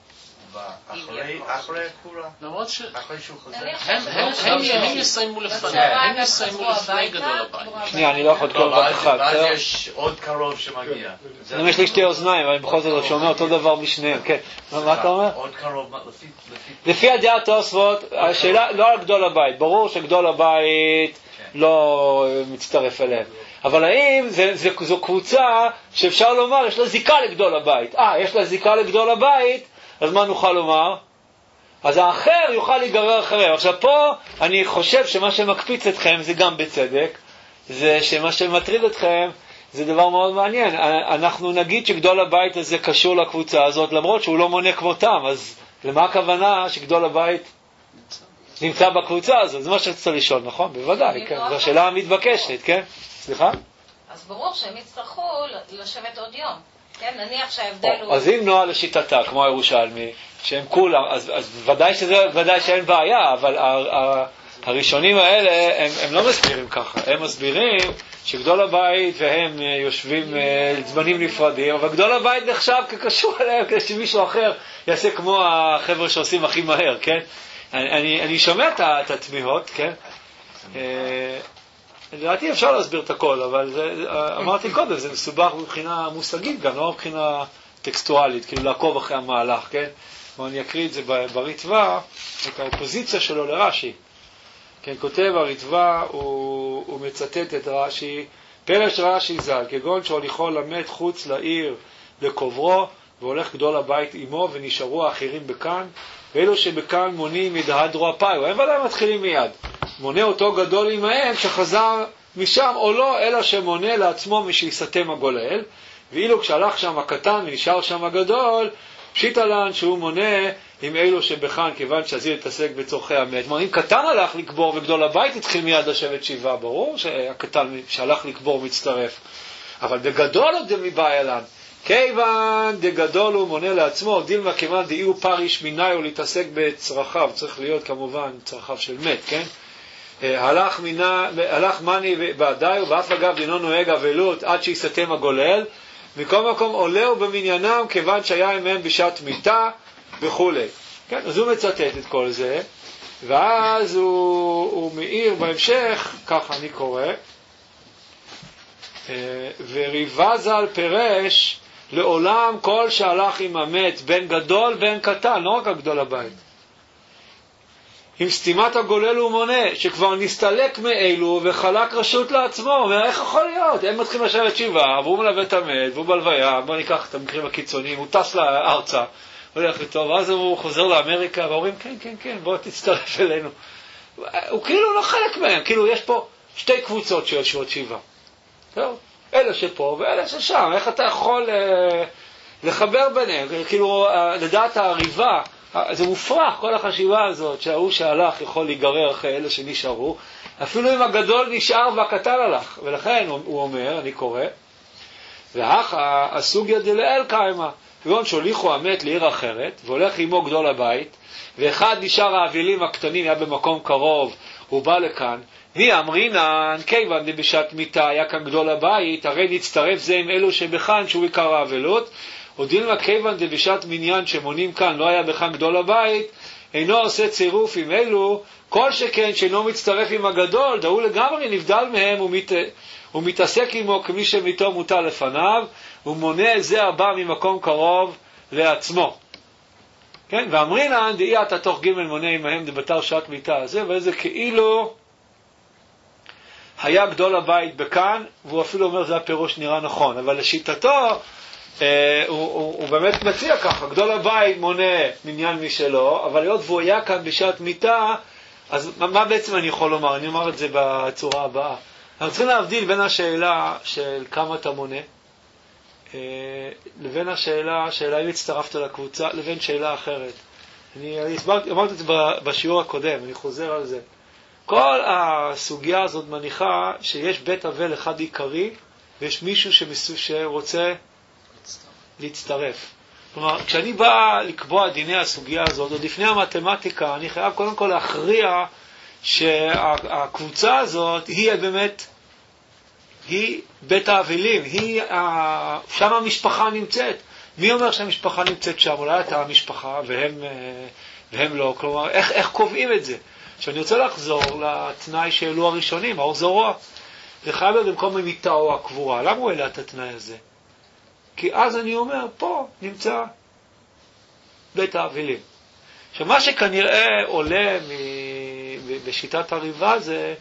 אחרי הקורה, למרות ש... אחרי שהוא חוזר. הם יסיימו לפניהם, הם יסיימו לפני גדול הבית. שנייה, אני לא יכול כל בת אחד. ואז יש עוד קרוב שמגיע. יש לי שתי אוזניים, אבל בכל זאת שומע אותו דבר משניהם. כן, מה אתה אומר? עוד קרוב, לפי הדעה תוספות, השאלה לא על גדול הבית. ברור שגדול הבית לא מצטרף אליהם. אבל האם זה, זה, זו קבוצה שאפשר לומר, יש לה זיקה לגדול הבית. אה, יש לה זיקה לגדול הבית, אז מה נוכל לומר? אז האחר יוכל להיגרר אחריהם. עכשיו פה אני חושב שמה שמקפיץ אתכם זה גם בצדק, זה שמה שמטריד אתכם זה דבר מאוד מעניין. אנחנו נגיד שגדול הבית הזה קשור לקבוצה הזאת, למרות שהוא לא מונה כמותם, אז למה הכוונה שגדול הבית נמצא בקבוצה הזאת? זה מה שרצית לשאול, נכון? בוודאי, כן. זו השאלה המתבקשת, כן? סליחה? אז ברור שהם יצטרכו לשבת עוד יום. כן, נניח שההבדל הוא... אז אם נועה לשיטתה, כמו הירושלמי, שהם כולם, אז, אז ודאי שזה, ודאי שאין בעיה, אבל הראשונים האלה, הם, הם לא מסבירים ככה. הם מסבירים שגדול הבית והם יושבים זמנים נפרדים, אבל גדול הבית נחשב כקשור אליהם, כדי שמישהו אחר יעשה כמו החבר'ה שעושים הכי מהר, כן? אני, אני, אני שומע את התמיהות, כן? לדעתי אפשר להסביר את הכל, אבל זה, אמרתי קודם, זה מסובך מבחינה מושגית גם, לא מבחינה טקסטואלית, כאילו לעקוב אחרי המהלך, כן? ואני אקריא את זה בריטווה, את האופוזיציה שלו לרש"י. כן, כותב הריטווה, הוא, הוא מצטט את רש"י, פרש רש"י ז"ל, כגון שהוליכו למת חוץ לעיר לקוברו, והולך גדול הבית עמו, ונשארו האחרים בכאן, ואלו שבכאן מונים ידהדרו הפיו, הם ודאי מתחילים מיד. מונה אותו גדול עמהם שחזר משם או לא, אלא שמונה לעצמו משיסתם הגולל, ואילו כשהלך שם הקטן ונשאר שם הגדול, פשיט עלן שהוא מונה עם אלו שבכאן, כיוון שהזיל התעסק בצורכי המת. כלומר, אם קטן הלך לקבור וגדול הבית התחיל מיד לשבת שבעה, ברור שהקטן שהלך לקבור מצטרף. אבל בגדול עוד מבעיה לן. כיוון דגדול הוא מונה לעצמו, דילמה כיוון דאיהו פריש מיניו להתעסק בצרכיו, צריך להיות כמובן צרכיו של מת, כן? הלך, מינה, הלך מני בעדיו, ואף אגב דינו נוהג אבלות עד שיסתם הגולל, מכל מקום עולהו במניינים כיוון שהיה עמהם בשעת מיתה, וכולי. כן, אז הוא מצטט את כל זה, ואז הוא, הוא מאיר בהמשך, ככה אני קורא, וריבזל פרש לעולם כל שהלך עם המת, בין גדול בין קטן, לא רק הגדול הבית. עם סתימת הגולל הוא מונה, שכבר נסתלק מאלו וחלק רשות לעצמו. אומר, איך יכול להיות? הם מתחילים לשבת שבעה, והוא מלווה את המת, והוא בלוויה, בוא ניקח את המקרים הקיצוניים, הוא טס לארצה, הולך איתו, ואז הוא חוזר לאמריקה, ואומרים, כן, כן, כן, בוא תצטרף אלינו. הוא כאילו לא חלק מהם, כאילו יש פה שתי קבוצות שיושבות שבעה. טוב? אלה שפה ואלה ששם, איך אתה יכול אה, לחבר ביניהם? כאילו, אה, לדעת הריבה, זה מופרך, כל החשיבה הזאת, שההוא שהלך יכול להיגרר אחרי אלה שנשארו, אפילו אם הגדול נשאר והקטן הלך. ולכן הוא אומר, אני קורא, ואך הסוגיה דלאל קיימה, כגון שהוליכו המת לעיר אחרת, והולך עמו גדול הבית, ואחד נשאר האבילים הקטנים, היה במקום קרוב, הוא בא לכאן, מי אמרינן, כיוון דבשעת מיתה, היה כאן גדול הבית, הרי נצטרף זה עם אלו שבכאן, שהוא עיקר האבלות, או דילמה כיוון דבשעת מניין שמונים כאן, לא היה בכאן גדול הבית, אינו עושה צירוף עם אלו, כל שכן שאינו מצטרף עם הגדול, דהוא לגמרי נבדל מהם, הוא, מת, הוא מתעסק עמו כמי שמיתו מוטל לפניו, הוא מונה זה הבא ממקום קרוב לעצמו. כן? ואמרינן, דאי אתה תוך ג' מונה עמהם דבתר שעת מיתה הזה, וזה כאילו היה גדול הבית בכאן, והוא אפילו אומר זה הפירוש נראה נכון, אבל לשיטתו, אה, הוא, הוא, הוא באמת מציע ככה, גדול הבית מונה מניין משלו, אבל היות והוא היה כאן בשעת מיתה, אז מה, מה בעצם אני יכול לומר? אני אומר את זה בצורה הבאה. אנחנו צריכים להבדיל בין השאלה של כמה אתה מונה, אה, לבין השאלה, שאלה אם הצטרפת לקבוצה, לבין שאלה אחרת. אני, אני הסברתי, אמרתי את זה בשיעור הקודם, אני חוזר על זה. כל הסוגיה הזאת מניחה שיש בית אבל אחד עיקרי, ויש מישהו שרוצה להצטרף. כלומר, כשאני בא לקבוע דיני הסוגיה הזאת, עוד לפני המתמטיקה, אני חייב קודם כל להכריע שהקבוצה הזאת היא באמת, היא בית האבלים, היא, שם המשפחה נמצאת. מי אומר שהמשפחה נמצאת שם? אולי אתה המשפחה והם, והם לא. כלומר, איך, איך קובעים את זה? עכשיו אני רוצה לחזור לתנאי שאלו הראשונים, האור זרוע. זה חייב להיות במקום המיטה או הקבורה. למה הוא העלה את התנאי הזה? כי אז אני אומר, פה נמצא בית האבלים. עכשיו מה שכנראה עולה בשיטת הריבה זה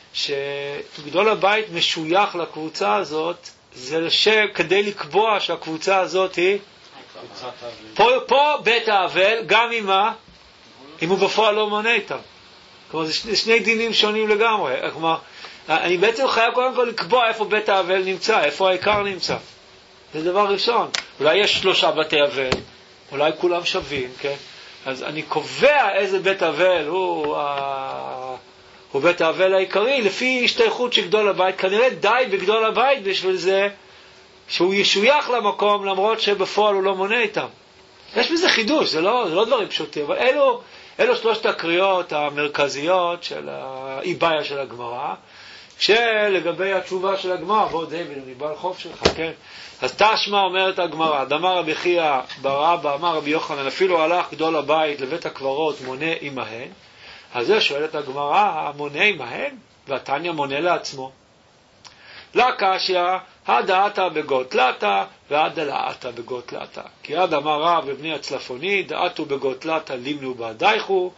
שגדול הבית משוייך לקבוצה הזאת, זה לשם, כדי לקבוע שהקבוצה הזאת היא פה, פה בית האבל, גם עם מה? אם הוא בפועל לא מונה איתם. כלומר, זה שני, שני דינים שונים לגמרי. כלומר, אני בעצם חייב קודם כל לקבוע איפה בית האבל נמצא, איפה העיקר נמצא. זה דבר ראשון. אולי יש שלושה בתי אבל, אולי כולם שווים, כן? אז אני קובע איזה בית אבל הוא, ה... הוא בית האבל העיקרי, לפי השתייכות של גדול הבית. כנראה די בגדול הבית בשביל זה, שהוא ישוייך למקום, למרות שבפועל הוא לא מונה איתם. יש בזה חידוש, זה לא, זה לא דברים פשוטים, אבל אלו, אלו שלושת הקריאות המרכזיות של האיבאיה של הגמרא, שלגבי התשובה של הגמרא, בוא דיוויד, אני בא על חוף שלך, כן? אז תשמע אומרת הגמרא, דאמר רבי חייא בר אבא, אמר רבי יוחנן, אפילו הלך גדול הבית לבית הקברות מונה עמהן, אז זה שואלת הגמרא, המונה עמהן? והתניא מונה לעצמו. לא קשיא, הדעתה בגוטלתה והדלעתה בגוטלתה. כי עד אמר רב בבני הצלפוני, דעתו בגוטלתה לימנו בעדייכו,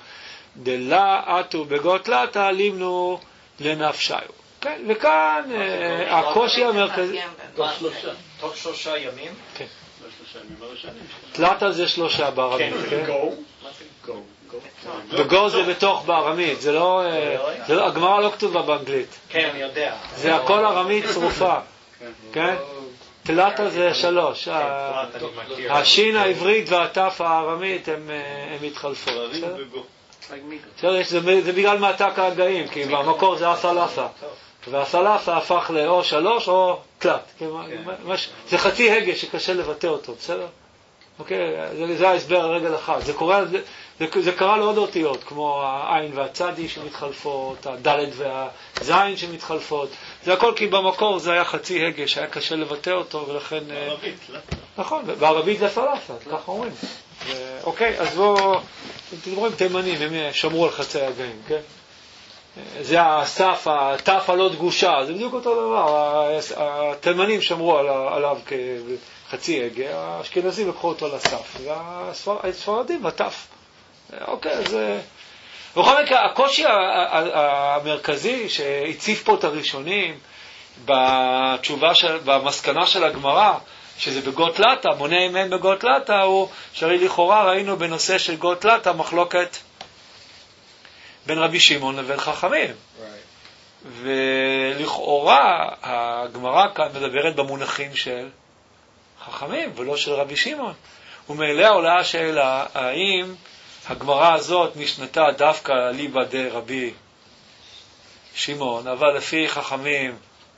דלעתו בגוטלתה לימנו לנפשיו. כן, וכאן הקושי המרכזי. תוך שלושה. תוך שלושה ימים? כן. תלתה זה שלושה בארמית. כן. גו? מה זה גו? בגו זה בתוך בארמית, זה לא, הגמרא לא כתובה באנגלית. כן, אני יודע. זה הכל ארמית צרופה. כן? תלתה זה שלוש. השין העברית והתף הארמית הם מתחלפות. זה בגלל מעתק ההגאים, כי במקור זה הסלאפה. והסלאפה הפך לאו שלוש או תלת. זה חצי הגה שקשה לבטא אותו, בסדר? אוקיי, זה ההסבר הרגל אחד. זה קורה, זה קרה לעוד אותיות, כמו העין והצדי שמתחלפות, הדלת והזין שמתחלפות. זה הכל כי במקור זה היה חצי הגה שהיה קשה לבטא אותו, ולכן... בערבית, לא? נכון, בערבית זה סלאפה, ככה אומרים. אוקיי, אז בואו, אתם רואים תימנים, הם שמרו על חצי הגאים, כן? זה הסף, התף הלא דגושה, זה בדיוק אותו דבר, התימנים שמרו עליו כחצי הגה, האשכנזים לקחו אותו לסף, והספרדים לתף. אוקיי, אז... בכל מקרה, הקושי המרכזי שהציף פה את הראשונים, בתשובה של, במסקנה של הגמרא, שזה בגות לטה, מונה מהם בגות לטה, הוא שהרי לכאורה ראינו בנושא של גות לטה מחלוקת בין רבי שמעון לבין חכמים. Right. ולכאורה הגמרא כאן מדברת במונחים של חכמים ולא של רבי שמעון. ומעלה עולה השאלה, האם הגמרא הזאת נשנתה דווקא ליבא דה רבי שמעון, אבל לפי חכמים,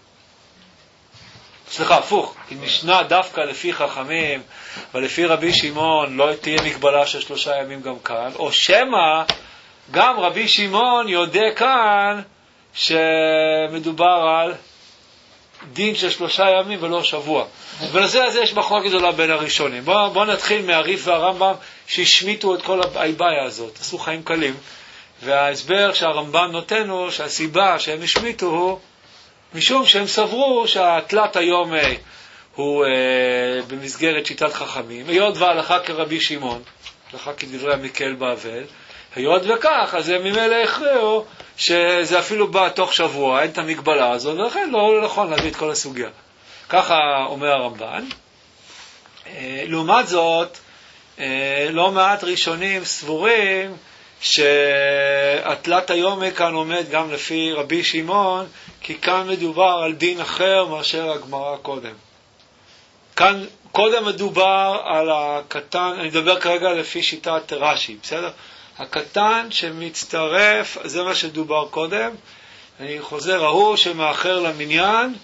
סליחה, הפוך, היא נשנה דווקא לפי חכמים, אבל לפי רבי שמעון לא תהיה מגבלה של שלושה ימים גם כאן, או שמה גם רבי שמעון יודע כאן שמדובר על דין של שלושה ימים ולא שבוע. ולזה הזה יש מחלוקת גדולה בין הראשונים. בואו בוא נתחיל מהריף והרמב"ם שהשמיטו את כל האיבאיה הזאת, עשו חיים קלים, וההסבר שהרמב"ם נותן הוא שהסיבה שהם השמיטו הוא משום שהם סברו שהתלת היום הוא אה, במסגרת שיטת חכמים, היות וההלכה כרבי שמעון, הלכה כדברי המקל באבל, היות וכך, אז הם ממילא הכריעו שזה אפילו בא תוך שבוע, אין את המגבלה הזאת, ולכן לא נכון להביא את כל הסוגיה. ככה אומר הרמב"ן. אה, לעומת זאת, אה, לא מעט ראשונים סבורים שהתלת היום כאן עומד גם לפי רבי שמעון, כי כאן מדובר על דין אחר מאשר הגמרא קודם. כאן קודם מדובר על הקטן, אני מדבר כרגע לפי שיטת רש"י, בסדר? הקטן שמצטרף, זה מה שדובר קודם, אני חוזר, ההוא שמאחר למניין,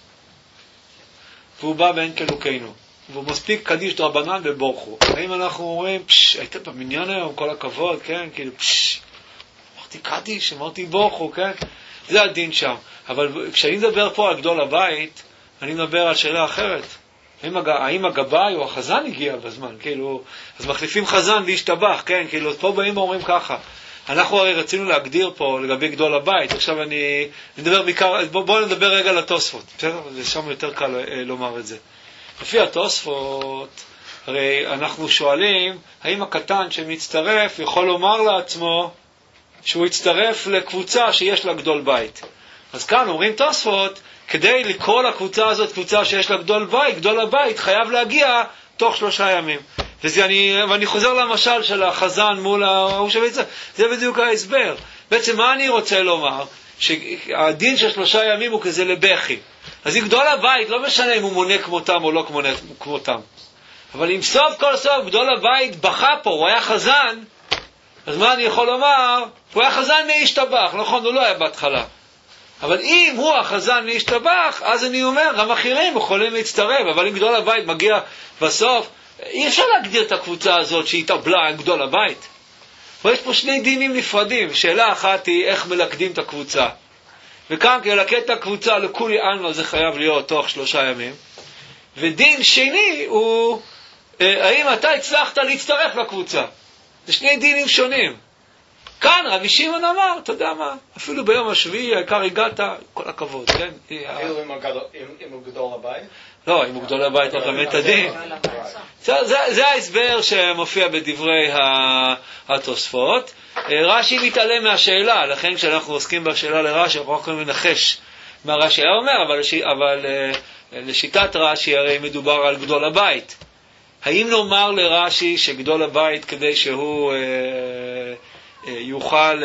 והוא בא בין כלוקנו, והוא מספיק קדיש דרבנן ובורכו. האם אנחנו אומרים, פש, היית במניין היום, כל הכבוד, כן? כאילו, פש, אמרתי קדיש, אמרתי בורכו, כן? זה הדין שם. אבל כשאני מדבר פה על גדול הבית, אני מדבר על שאלה אחרת. האם, הג... האם הגבאי או החזן הגיע בזמן? כאילו, אז מחליפים חזן והשתבח, כן? כאילו, פה באים ואומרים ככה. אנחנו הרי רצינו להגדיר פה לגבי גדול הבית. עכשיו אני נדבר בעיקר, בואו בוא נדבר רגע על התוספות. בסדר? זה שם יותר קל אה, לומר את זה. לפי התוספות, הרי אנחנו שואלים, האם הקטן שמצטרף יכול לומר לעצמו שהוא יצטרף לקבוצה שיש לה גדול בית. אז כאן אומרים תוספות, כדי לקרוא לקבוצה הזאת קבוצה שיש לה גדול בית, גדול הבית חייב להגיע תוך שלושה ימים. וזה אני, ואני חוזר למשל של החזן מול ההוא שביצע, זה בדיוק ההסבר. בעצם מה אני רוצה לומר? שהדין של שלושה ימים הוא כזה לבכי. אז אם גדול הבית, לא משנה אם הוא מונה כמותם או לא כמותם. אבל אם סוף כל סוף גדול הבית בכה פה, הוא היה חזן, אז מה אני יכול לומר? הוא היה חזן להשתבח, נכון, הוא לא היה בהתחלה. אבל אם הוא החזן להשתבח, אז אני אומר, גם אחרים יכולים להצטרף, אבל אם גדול הבית מגיע בסוף, אי אפשר להגדיר את הקבוצה הזאת שהיא התאבלה עם גדול הבית. ויש פה שני דינים נפרדים. שאלה אחת היא איך מלכדים את הקבוצה. וכאן כלכד את הקבוצה לכולי עלמא זה חייב להיות תוך שלושה ימים. ודין שני הוא, האם אתה הצלחת להצטרף לקבוצה. זה שני דינים שונים. כאן רבי שמעון אמר, אתה יודע מה, אפילו ביום השביעי, העיקר הגעת, כל הכבוד, כן? אפילו אם הוא גדול הבית? לא, אם הוא גדול הבית, הוא גם את הדין. זה ההסבר שמופיע בדברי התוספות. רש"י מתעלם מהשאלה, לכן כשאנחנו עוסקים בשאלה לרש"י, אנחנו יכולים לנחש מה רש"י היה אומר, אבל לשיטת רש"י הרי מדובר על גדול הבית. האם נאמר לרש"י שגדול הבית כדי שהוא יוכל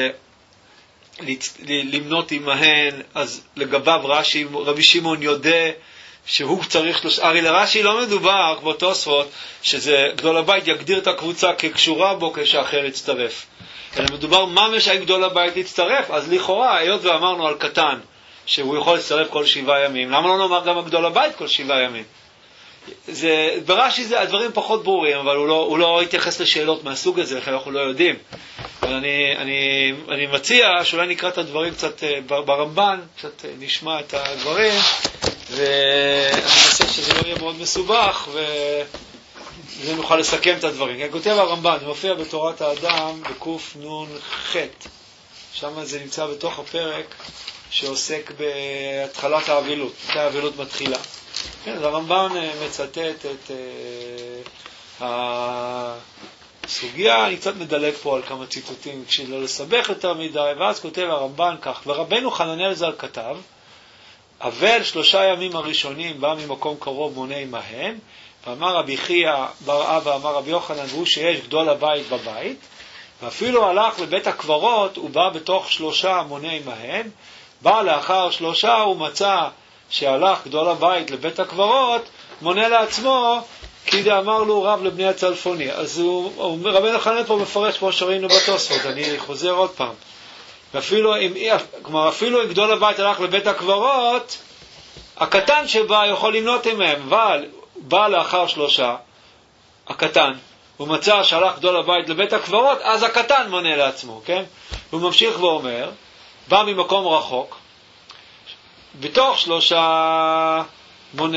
למנות עמהן, אז לגביו רש"י, רבי שמעון יודע שהוא צריך, הרי לרש"י לא מדובר כמו תוספות שזה גדול הבית יגדיר את הקבוצה כקשורה בו כשאחר יצטרף, אלא מדובר מה משאי גדול הבית יצטרף. אז לכאורה, היות ואמרנו על קטן שהוא יכול להצטרף כל שבעה ימים, למה לא נאמר גם גדול הבית כל שבעה ימים? זה, ברש"י זה, הדברים פחות ברורים, אבל הוא לא, הוא לא התייחס לשאלות מהסוג הזה, לכן אנחנו לא יודעים. אבל אני, אני, אני מציע שאולי נקרא את הדברים קצת ברמב"ן, קצת נשמע את הדברים, ואני חושב שזה לא יהיה מאוד מסובך, זה נוכל לסכם את הדברים. כותב הרמב"ן, זה מופיע בתורת האדם בקוף נון חט. שם זה נמצא בתוך הפרק שעוסק בהתחלת האבילות, מתי האבילות מתחילה. כן, אז הרמב"ן מצטט את uh, הסוגיה, אני קצת מדלג פה על כמה ציטוטים בשביל לא לסבך יותר מדי, ואז כותב הרמב"ן כך, ורבנו חננאל ז"ל כתב, אבל שלושה ימים הראשונים בא ממקום קרוב מונה עמהם, ואמר רבי חייא בר אבא, אמר רבי יוחנן, והוא שיש גדול הבית בבית, ואפילו הלך לבית הקברות, הוא בא בתוך שלושה מונה עמהם, בא לאחר שלושה, הוא מצא שהלך גדול הבית לבית הקברות, מונה לעצמו, כי דאמר לו רב לבני הצלפוני. אז הוא, הוא רבנו חננאל פה מפרש כמו שראינו בתוספות, אני חוזר עוד פעם. ואפילו אם, כלומר, אפילו אם גדול הבית הלך לבית הקברות, הקטן שבא יכול למנות עמהם, אבל בא לאחר שלושה, הקטן, הוא מצא שהלך גדול הבית לבית הקברות, אז הקטן מונה לעצמו, כן? הוא ממשיך ואומר, בא ממקום רחוק, בתוך שלושה מונה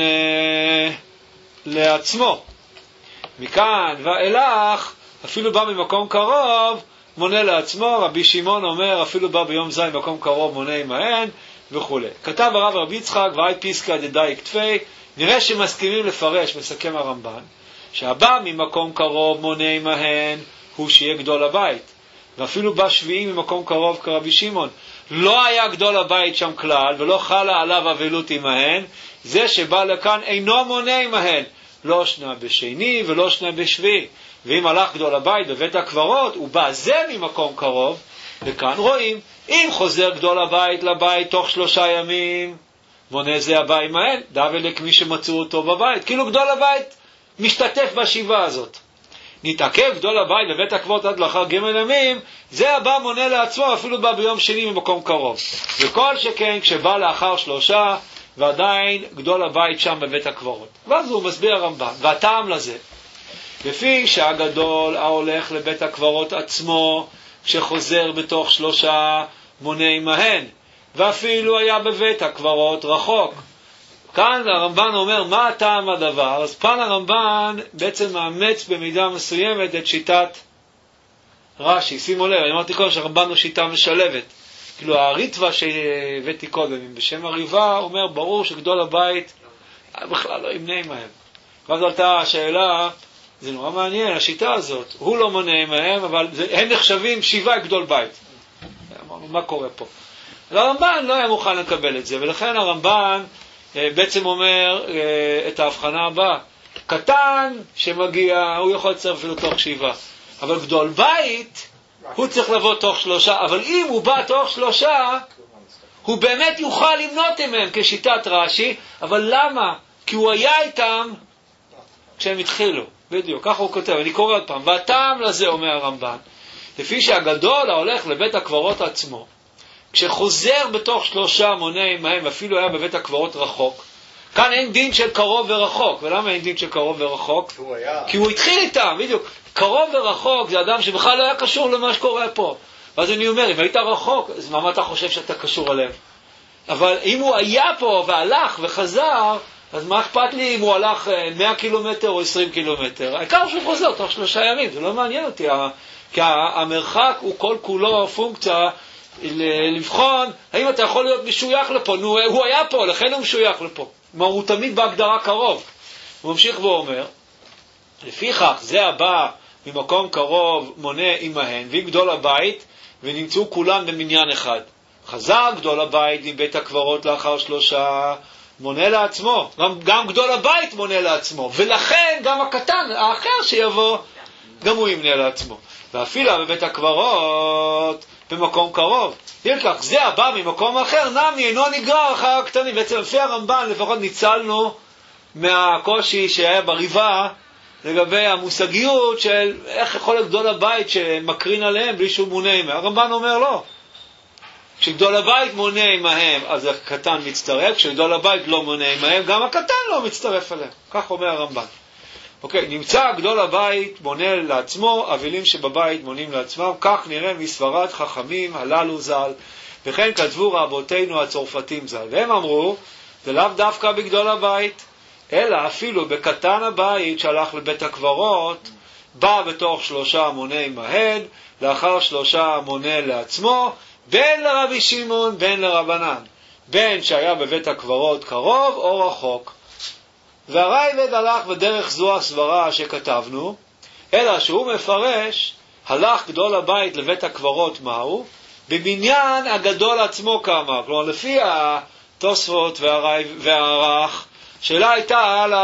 לעצמו. מכאן ואילך, אפילו בא ממקום קרוב, מונה לעצמו. רבי שמעון אומר, אפילו בא ביום זין מקום קרוב, מונה עמהן, וכו'. כתב הרב רבי יצחק, ואי פיסקא דדאי כתפי, נראה שמסכימים לפרש, מסכם הרמב"ן, שהבא ממקום קרוב מונה עמהן, הוא שיהיה גדול הבית. ואפילו בא שביעי ממקום קרוב כרבי שמעון. לא היה גדול הבית שם כלל, ולא חלה עליו אבלות עמהן, זה שבא לכאן אינו מונה עמהן, לא שנה בשני ולא שנה בשביעי. ואם הלך גדול הבית בבית הקברות, הוא בא זה ממקום קרוב, וכאן רואים, אם חוזר גדול הבית לבית תוך שלושה ימים, מונה זה הבא עמהן, דווקא מי שמצאו אותו בבית, כאילו גדול הבית משתתף בשבעה הזאת. נתעכב גדול הבית בבית הקברות עד לאחר ג' ימים, זה הבא מונה לעצמו, אפילו בא ביום שני ממקום קרוב. וכל שכן כשבא לאחר שלושה, ועדיין גדול הבית שם בבית הקברות. ואז הוא מסביר הרמב"ן, והטעם לזה, לפי שהגדול ההולך לבית הקברות עצמו, כשחוזר בתוך שלושה מונה עמהן, ואפילו היה בבית הקברות רחוק. כאן הרמב"ן אומר, מה הטעם הדבר? אז כאן הרמב"ן בעצם מאמץ במידה מסוימת את שיטת רש"י. שימו לב, אני אמרתי קודם שהרמב"ן הוא שיטה משלבת. כאילו הריטווה שהבאתי קודם, בשם הריבה, אומר, ברור שגדול הבית בכלל לא ימנה עמהם. ואז עלתה השאלה, זה נורא מעניין, השיטה הזאת, הוא לא מונה עמהם, אבל זה, הם נחשבים שבעה גדול בית. אמרנו, מה קורה פה? אז הרמב"ן לא היה מוכן לקבל את זה, ולכן הרמב"ן בעצם אומר את ההבחנה הבאה. קטן שמגיע, הוא יכול לצרף אפילו תוך שבעה. אבל גדול בית, הוא צריך לבוא תוך שלושה. אבל אם הוא בא תוך שלושה, הוא באמת יוכל למנות מהם כשיטת רש"י. אבל למה? כי הוא היה איתם כשהם התחילו. בדיוק, ככה הוא כותב. אני קורא עוד פעם. והטעם לזה, אומר הרמב"ן, לפי שהגדול ההולך לבית הקברות עצמו, כשחוזר בתוך שלושה מונה עמהם, אפילו היה בבית הקברות רחוק, כאן אין דין של קרוב ורחוק. ולמה אין דין של קרוב ורחוק? הוא היה. כי הוא התחיל איתם, בדיוק. קרוב ורחוק זה אדם שבכלל לא היה קשור למה שקורה פה. ואז אני אומר, אם היית רחוק, אז מה אתה חושב שאתה קשור אליהם? אבל אם הוא היה פה והלך וחזר, אז מה אכפת לי אם הוא הלך מאה קילומטר או עשרים קילומטר? העיקר שהוא חוזר תוך שלושה ימים, זה לא מעניין אותי. כי המרחק הוא כל כולו פונקציה לבחון, האם אתה יכול להיות משוייך לפה? נו, הוא היה פה, לכן הוא משוייך לפה. כלומר, הוא תמיד בהגדרה קרוב. הוא ממשיך ואומר, לפיכך, זה הבא ממקום קרוב מונה עמהן, והיא גדול הבית, ונמצאו כולם במניין אחד. חזר גדול הבית מבית הקברות לאחר שלושה, מונה לעצמו. גם, גם גדול הבית מונה לעצמו. ולכן גם הקטן, האחר שיבוא, גם הוא ימנה לעצמו. ואפילו בבית הקברות, במקום קרוב. ילקח, זה הבא ממקום אחר, נמי, אינו נגרר אחר הקטנים. בעצם לפי הרמב"ן, לפחות ניצלנו מהקושי שהיה בריבה, לגבי המושגיות של איך יכול להיות גדול הבית שמקרין עליהם בלי שהוא מונה עמהם. הרמב"ן אומר לא. כשגדול הבית מונה עמהם, אז הקטן מצטרף, כשגדול הבית לא מונה עמהם, גם הקטן לא מצטרף עליהם. כך אומר הרמב"ן. אוקיי, נמצא גדול הבית מונה לעצמו, אבלים שבבית מונים לעצמם, כך נראה מסברת חכמים הללו ז"ל, וכן כתבו רבותינו הצרפתים ז"ל. והם אמרו, זה לאו דווקא בגדול הבית, אלא אפילו בקטן הבית שהלך לבית הקברות, בא בתוך שלושה מונה מהן, לאחר שלושה מונה לעצמו, בין לרבי שמעון, בין לרבנן, בין שהיה בבית הקברות קרוב או רחוק. והרייבד הלך בדרך זו הסברה שכתבנו, אלא שהוא מפרש, הלך גדול הבית לבית הקברות מהו? בבניין הגדול עצמו כמה. כלומר, לפי התוספות והרייב, והערך, שאלה הייתה על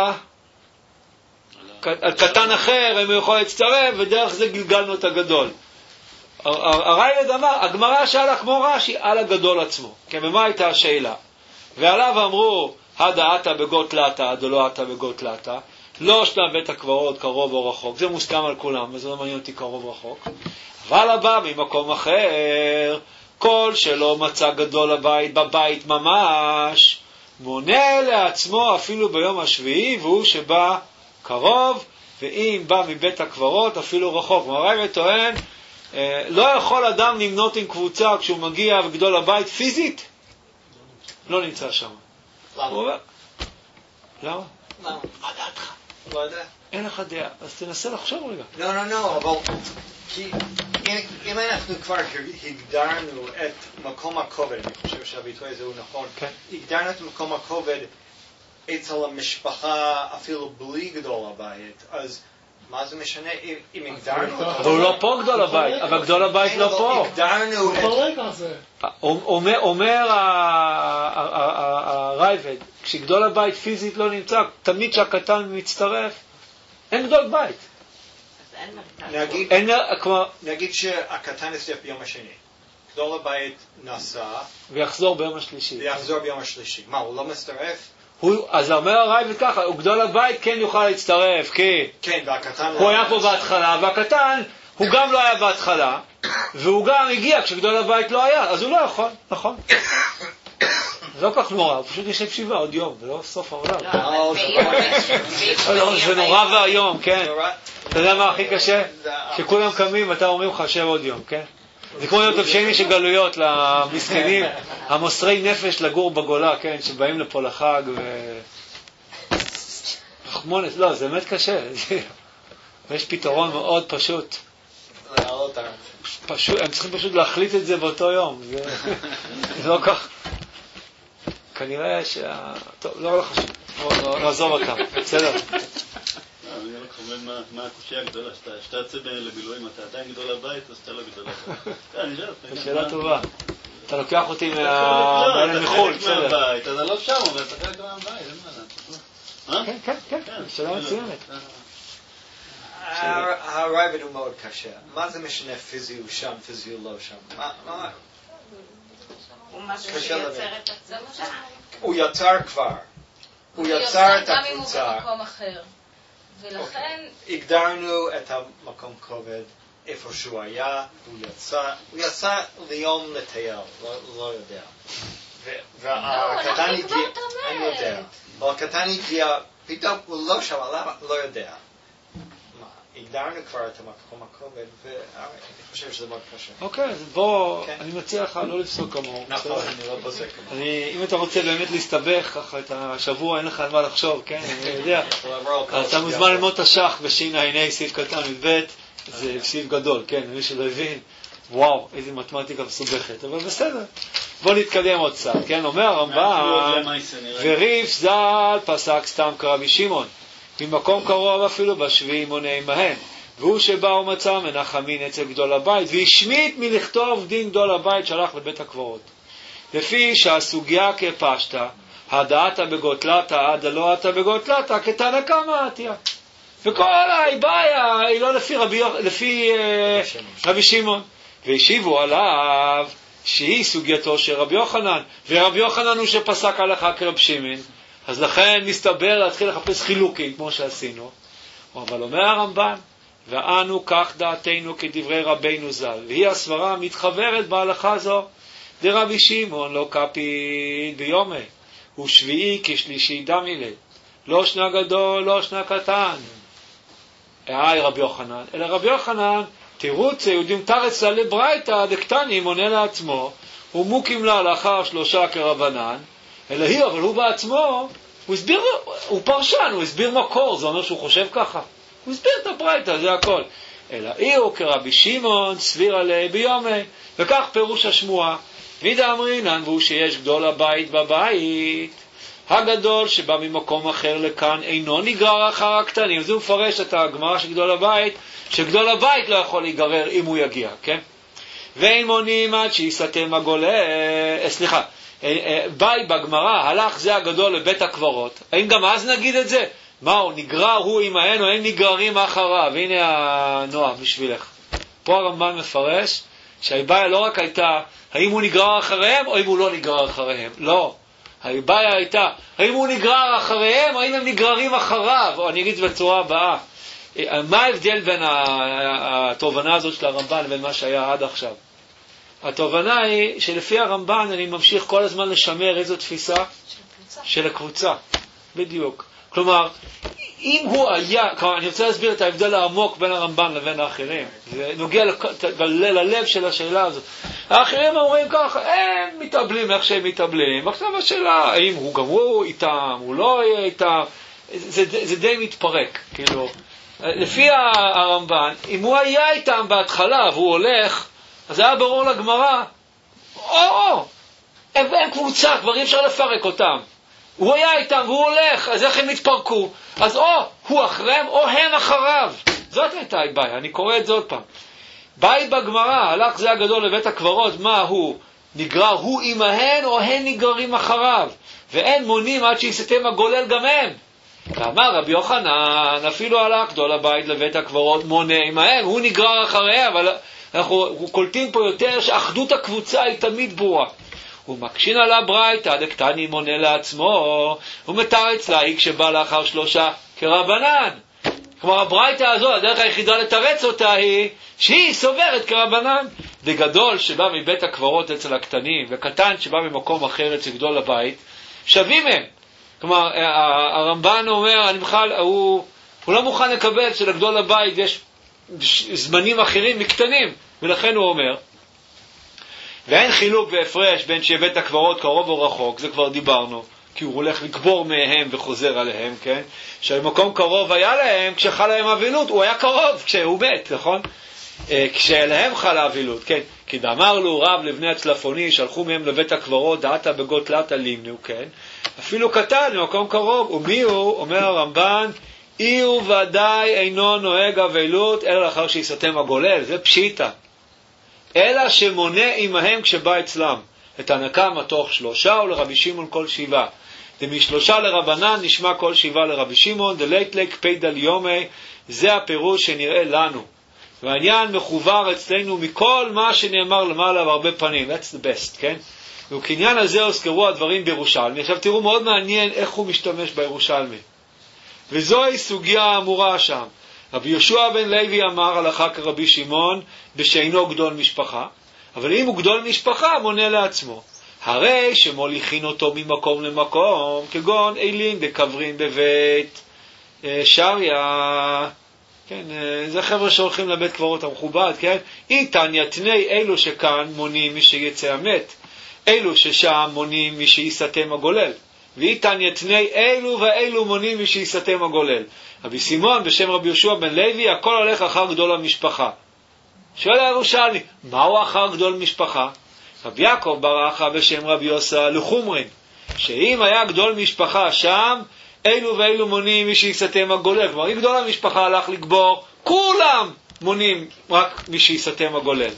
הקטן אחר, הם יכולים להצטרף, ודרך זה גלגלנו את הגדול. הרייבד אמר, הגמרא שאלה כמו רש"י, על הגדול עצמו. כן, ומה הייתה השאלה? ועליו אמרו, הדעתה בגוטלתה, דלותה בגוטלתה, לא שנה בית הקברות קרוב או רחוק, זה מוסכם על כולם, וזה לא מעניין אותי קרוב או רחוק. אבל הבא ממקום אחר, כל שלא מצא גדול הבית בבית ממש, מונה לעצמו אפילו ביום השביעי, והוא שבא קרוב, ואם בא מבית הקברות אפילו רחוק. הרייבד טוען, אה, לא יכול אדם למנות עם קבוצה כשהוא מגיע בגדול הבית פיזית, לא נמצא שם. למה? למה? למה? מה דעתך? לא יודע. אין לך דעה, אז תנסה לחשוב רגע. לא, לא, לא, אבל כי אם אנחנו כבר הגדרנו את מקום הכובד, אני חושב שהביטוי הזה הוא נכון, הגדרנו את מקום הכובד אצל המשפחה אפילו בלי גדול הבית, אז מה זה משנה אם הגדרנו אותו? אבל הוא לא פה גדול הבית, אבל גדול הבית לא פה. הגדרנו את... אומר הרייבד, כשגדול הבית פיזית לא נמצא, תמיד שהקטן מצטרף, אין גדול בית. נגיד שהקטן יצטרף ביום השני, גדול הבית נסע ויחזור ביום השלישי. ויחזור ביום השלישי. מה, הוא לא מצטרף? אז אומר הרייבד ככה, גדול הבית כן יוכל להצטרף, כי כן, והקטן הוא היה פה בהתחלה, והקטן הוא גם לא היה בהתחלה, והוא גם הגיע כשגדול הבית לא היה, אז הוא לא יכול, נכון? זה לא כך נורא, הוא פשוט ישב שבעה עוד יום, זה לא סוף העולם. זה נורא והיום, כן. אתה יודע מה הכי קשה? שכולם קמים ואתה אומרים לך שב עוד יום, כן? זה כמו להיות שני שגלויות למסכנים, המוסרי נפש לגור בגולה, כן, שבאים לפה לחג ו... רחמונת, לא, זה באמת קשה. יש פתרון מאוד פשוט. פשוט, הם צריכים פשוט להחליט את זה באותו יום. זה לא כך... כנראה שה... טוב, לא הולך חשוב. נעזוב אותם, בסדר. אני רק חושב מה הקושיה הגדולה, שאתה יוצא לבילויים, אתה עדיין גדול הבית, אז אתה לא גדול הבית. זו שאלה טובה. אתה לוקח אותי מחו"ל, בסדר. אתה חלק מהבית, אתה לא שם, אבל אתה חלק מהבית, אין מה. כן, כן, כן, שאלה מצוינת. הרייבד הוא מאוד קשה. מה זה משנה פיזי הוא שם, פיזי הוא לא שם? מה? הוא משהו שיוצר את הצבא. הוא יצר כבר. הוא יצר את גם אם הוא הקבוצה. במקום אחר. ולכן... הגדרנו את המקום כובד, איפה שהוא היה, הוא יצא, הוא יצא ליום לטייל, לא יודע. והקטן הגיע, אני יודע. אבל הקטן הגיע, פתאום הוא לא שם, למה? לא יודע. הגדרנו כבר את המקום הכובד, ואני חושב שזה מאוד קשה. אוקיי, אז בוא, אני מציע לך לא לפסוק כמוהו. נכון, אני לא פוסק כמוהו. אם אתה רוצה באמת להסתבך ככה את השבוע, אין לך על מה לחשוב, כן? אני יודע. אז אתה מוזמן ללמוד את השח בש"ע סעיף קטן מב' זה סעיף גדול, כן? מי שלא הבין, וואו, איזה מתמטיקה מסובכת, אבל בסדר. בוא נתקדם עוד קצת, כן? אומר הרמב"ן, וריף ז"ל פסק סתם כרבי שמעון. ממקום קרוב אפילו בשביעי מונה עמהם, והוא שבא ומצא מנחמין אצל גדול הבית, והשמיט מלכתוב דין גדול הבית שלח לבית הקברות. לפי שהסוגיה כפשטה, הדעתה בגוטלתה, הדלותה בגוטלתה, כתנא קמא עתיה. וכל הבעיה היא לא לפי רבי, לפי uh, רבי שמעון. והשיבו עליו שהיא סוגייתו של רבי יוחנן, ורבי יוחנן הוא שפסק הלכה כרב שמעון. אז לכן מסתבר להתחיל לחפש חילוקים, כמו שעשינו. אבל אומר הרמב"ן, ואנו כך דעתנו כדברי רבינו ז"ל, והיא הסברה המתחברת בהלכה זו, דרבי שמעון לא קפיד ביומי, ושביעי כשלישי דמילי, לא שנה גדול, לא שנה קטן. היי רבי יוחנן, אלא רבי יוחנן, תירוץ יהודים תרץ לה לברייתא, דקטני מונה לעצמו, ומוקים לה לאחר שלושה כרבנן, אלא היא, אבל הוא בעצמו, הוא הסביר, הוא פרשן, הוא הסביר מקור, זה אומר שהוא חושב ככה. הוא הסביר את הברייתא, זה הכל. אלא איהו כרבי שמעון סביר עלי ביומי, וכך פירוש השמועה. מידה אמרינן, והוא שיש גדול הבית בבית, הגדול שבא ממקום אחר לכאן אינו נגרר אחר הקטנים. זה מפרש את הגמרא של גדול הבית, שגדול הבית לא יכול להיגרר אם הוא יגיע, כן? ואין מונים עד שיסתם הגולה, סליחה, ביי בגמרא, הלך זה הגדול לבית הקברות. האם גם אז נגיד את זה? מה, הוא נגרר הוא עמהן, או אין נגררים אחריו? הנה הנועם בשבילך. פה הרמב"ן מפרש שהבעיה לא רק הייתה האם הוא נגרר אחריהם או אם הוא לא נגרר אחריהם. לא. הבעיה הייתה האם הוא נגרר אחריהם או אם הם נגררים אחריו. או אני אגיד את זה בצורה הבאה. מה ההבדל בין התובנה הזאת של הרמב"ן לבין מה שהיה עד עכשיו? התובנה היא שלפי הרמב"ן אני ממשיך כל הזמן לשמר איזו תפיסה של הקבוצה. בדיוק. כלומר, אם הוא היה, כלומר, אני רוצה להסביר את ההבדל העמוק בין הרמב"ן לבין האחרים. זה נוגע ללב של השאלה הזאת. האחרים אומרים ככה, הם מתאבלים איך שהם מתאבלים. עכשיו השאלה, האם הוא גם הוא איתם, הוא לא יהיה איתם. זה, זה, זה די מתפרק, כאילו. לפי הרמב"ן, אם הוא היה איתם בהתחלה והוא הולך, אז היה ברור לגמרא, או, או, הם, הם קבוצה, כבר אי אפשר לפרק אותם. הוא היה איתם והוא הולך, אז איך הם התפרקו? אז או הוא אחריהם או הם אחריו. זאת הייתה הבעיה, אני קורא את זה עוד פעם. ביי בגמרא, הלך זה הגדול לבית הקברות, מה הוא? נגרר הוא עמהן או הן נגררים אחריו? ואין מונים עד שיסתם הגולל גם הם. ואמר רבי יוחנן, אפילו הלך גדול הבית לבית הקברות מונה עמהם, הוא נגרר אחריהם, אבל אנחנו קולטים פה יותר שאחדות הקבוצה היא תמיד ברורה. הוא מקשין על הברייתא, דקטני מונה לעצמו, הוא מתר אצלה, היא כשבא לאחר שלושה כרבנן. כלומר, הברייתא הזו, הדרך היחידה לתרץ אותה היא שהיא סוברת כרבנן. וגדול שבא מבית הקברות אצל הקטנים, וקטן שבא ממקום אחר אצל גדול הבית, שווים הם. כלומר, הרמב"ן אומר, אני בכלל, הוא, הוא לא מוכן לקבל שלגדול הבית יש זמנים אחרים מקטנים, ולכן הוא אומר, ואין חילוק והפרש בין שבית הקברות קרוב או רחוק, זה כבר דיברנו, כי הוא הולך לקבור מהם וחוזר עליהם, כן? שהמקום קרוב היה להם, כשחל להם אבילות, הוא היה קרוב כשהוא מת, נכון? כשלהם חלה אבילות, כן? כי דאמר לו רב לבני הצלפוני, שלחו מהם לבית הקברות, דעתה בגותלת אלימנו, כן? אפילו קטן, במקום קרוב, ומי הוא? אומר הרמב"ן, אי הוא ודאי אינו נוהג אבילות, אלא לאחר שיסתם הגולל, זה פשיטה. אלא שמונה עמהם כשבא אצלם. את הנקם מתוך שלושה ולרבי שמעון כל שבעה. ומשלושה לרבנן נשמע כל שבעה לרבי שמעון, דלית לק פידל יומי, זה הפירוש שנראה לנו. והעניין מחובר אצלנו מכל מה שנאמר למעלה בהרבה פנים. That's the best, כן? וכעניין הזה הוזכרו הדברים בירושלמי. עכשיו תראו, מאוד מעניין איך הוא משתמש בירושלמי. וזוהי סוגיה האמורה שם. רבי יהושע בן לוי אמר הלכה כרבי שמעון בשאינו גדול משפחה, אבל אם הוא גדול משפחה מונה לעצמו. הרי שמוליכין אותו ממקום למקום, כגון אילין דקברין בבית שריה, כן, זה חבר'ה שהולכים לבית קברות המכובד, כן? איתן יתני אלו שכאן מונים מי שיצא המת, אלו ששם מונים מי שיסתם הגולל, ואיתן יתני אלו ואלו מונים מי שיסתם הגולל. רבי סימון בשם רבי יהושע בן לוי, הכל הולך אחר גדול המשפחה. שואל הירושלמי, מהו אחר גדול משפחה? רבי יעקב בר אחא בשם רבי יוסי לחומרין, שאם היה גדול משפחה שם, אלו ואלו מונים מי שיסתם הגולל. כלומר, אם גדול המשפחה הלך לגבור, כולם מונים רק מי שיסתם הגולל.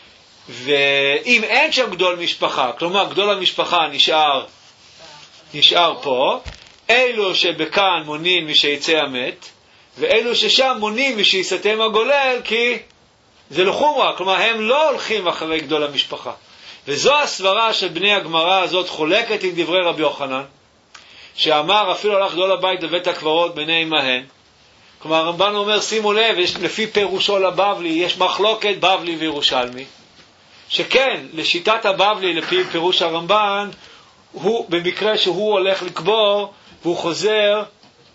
ואם אין שם גדול משפחה, כלומר גדול המשפחה נשאר נשאר פה, אלו שבכאן מונים מי שיצא המת, ואלו ששם מונים מי שיסתם הגולל, כי זה לא חומרה, כלומר הם לא הולכים אחרי גדול המשפחה. וזו הסברה של בני הגמרא הזאת חולקת עם דברי רבי יוחנן, שאמר אפילו הלך גדול הבית לבית הקברות בני עמהן. כלומר הרמב"ן אומר, שימו לב, יש, לפי פירושו לבבלי, יש מחלוקת בבלי וירושלמי, שכן, לשיטת הבבלי, לפי פירוש הרמב"ן, הוא, במקרה שהוא הולך לקבור, והוא חוזר,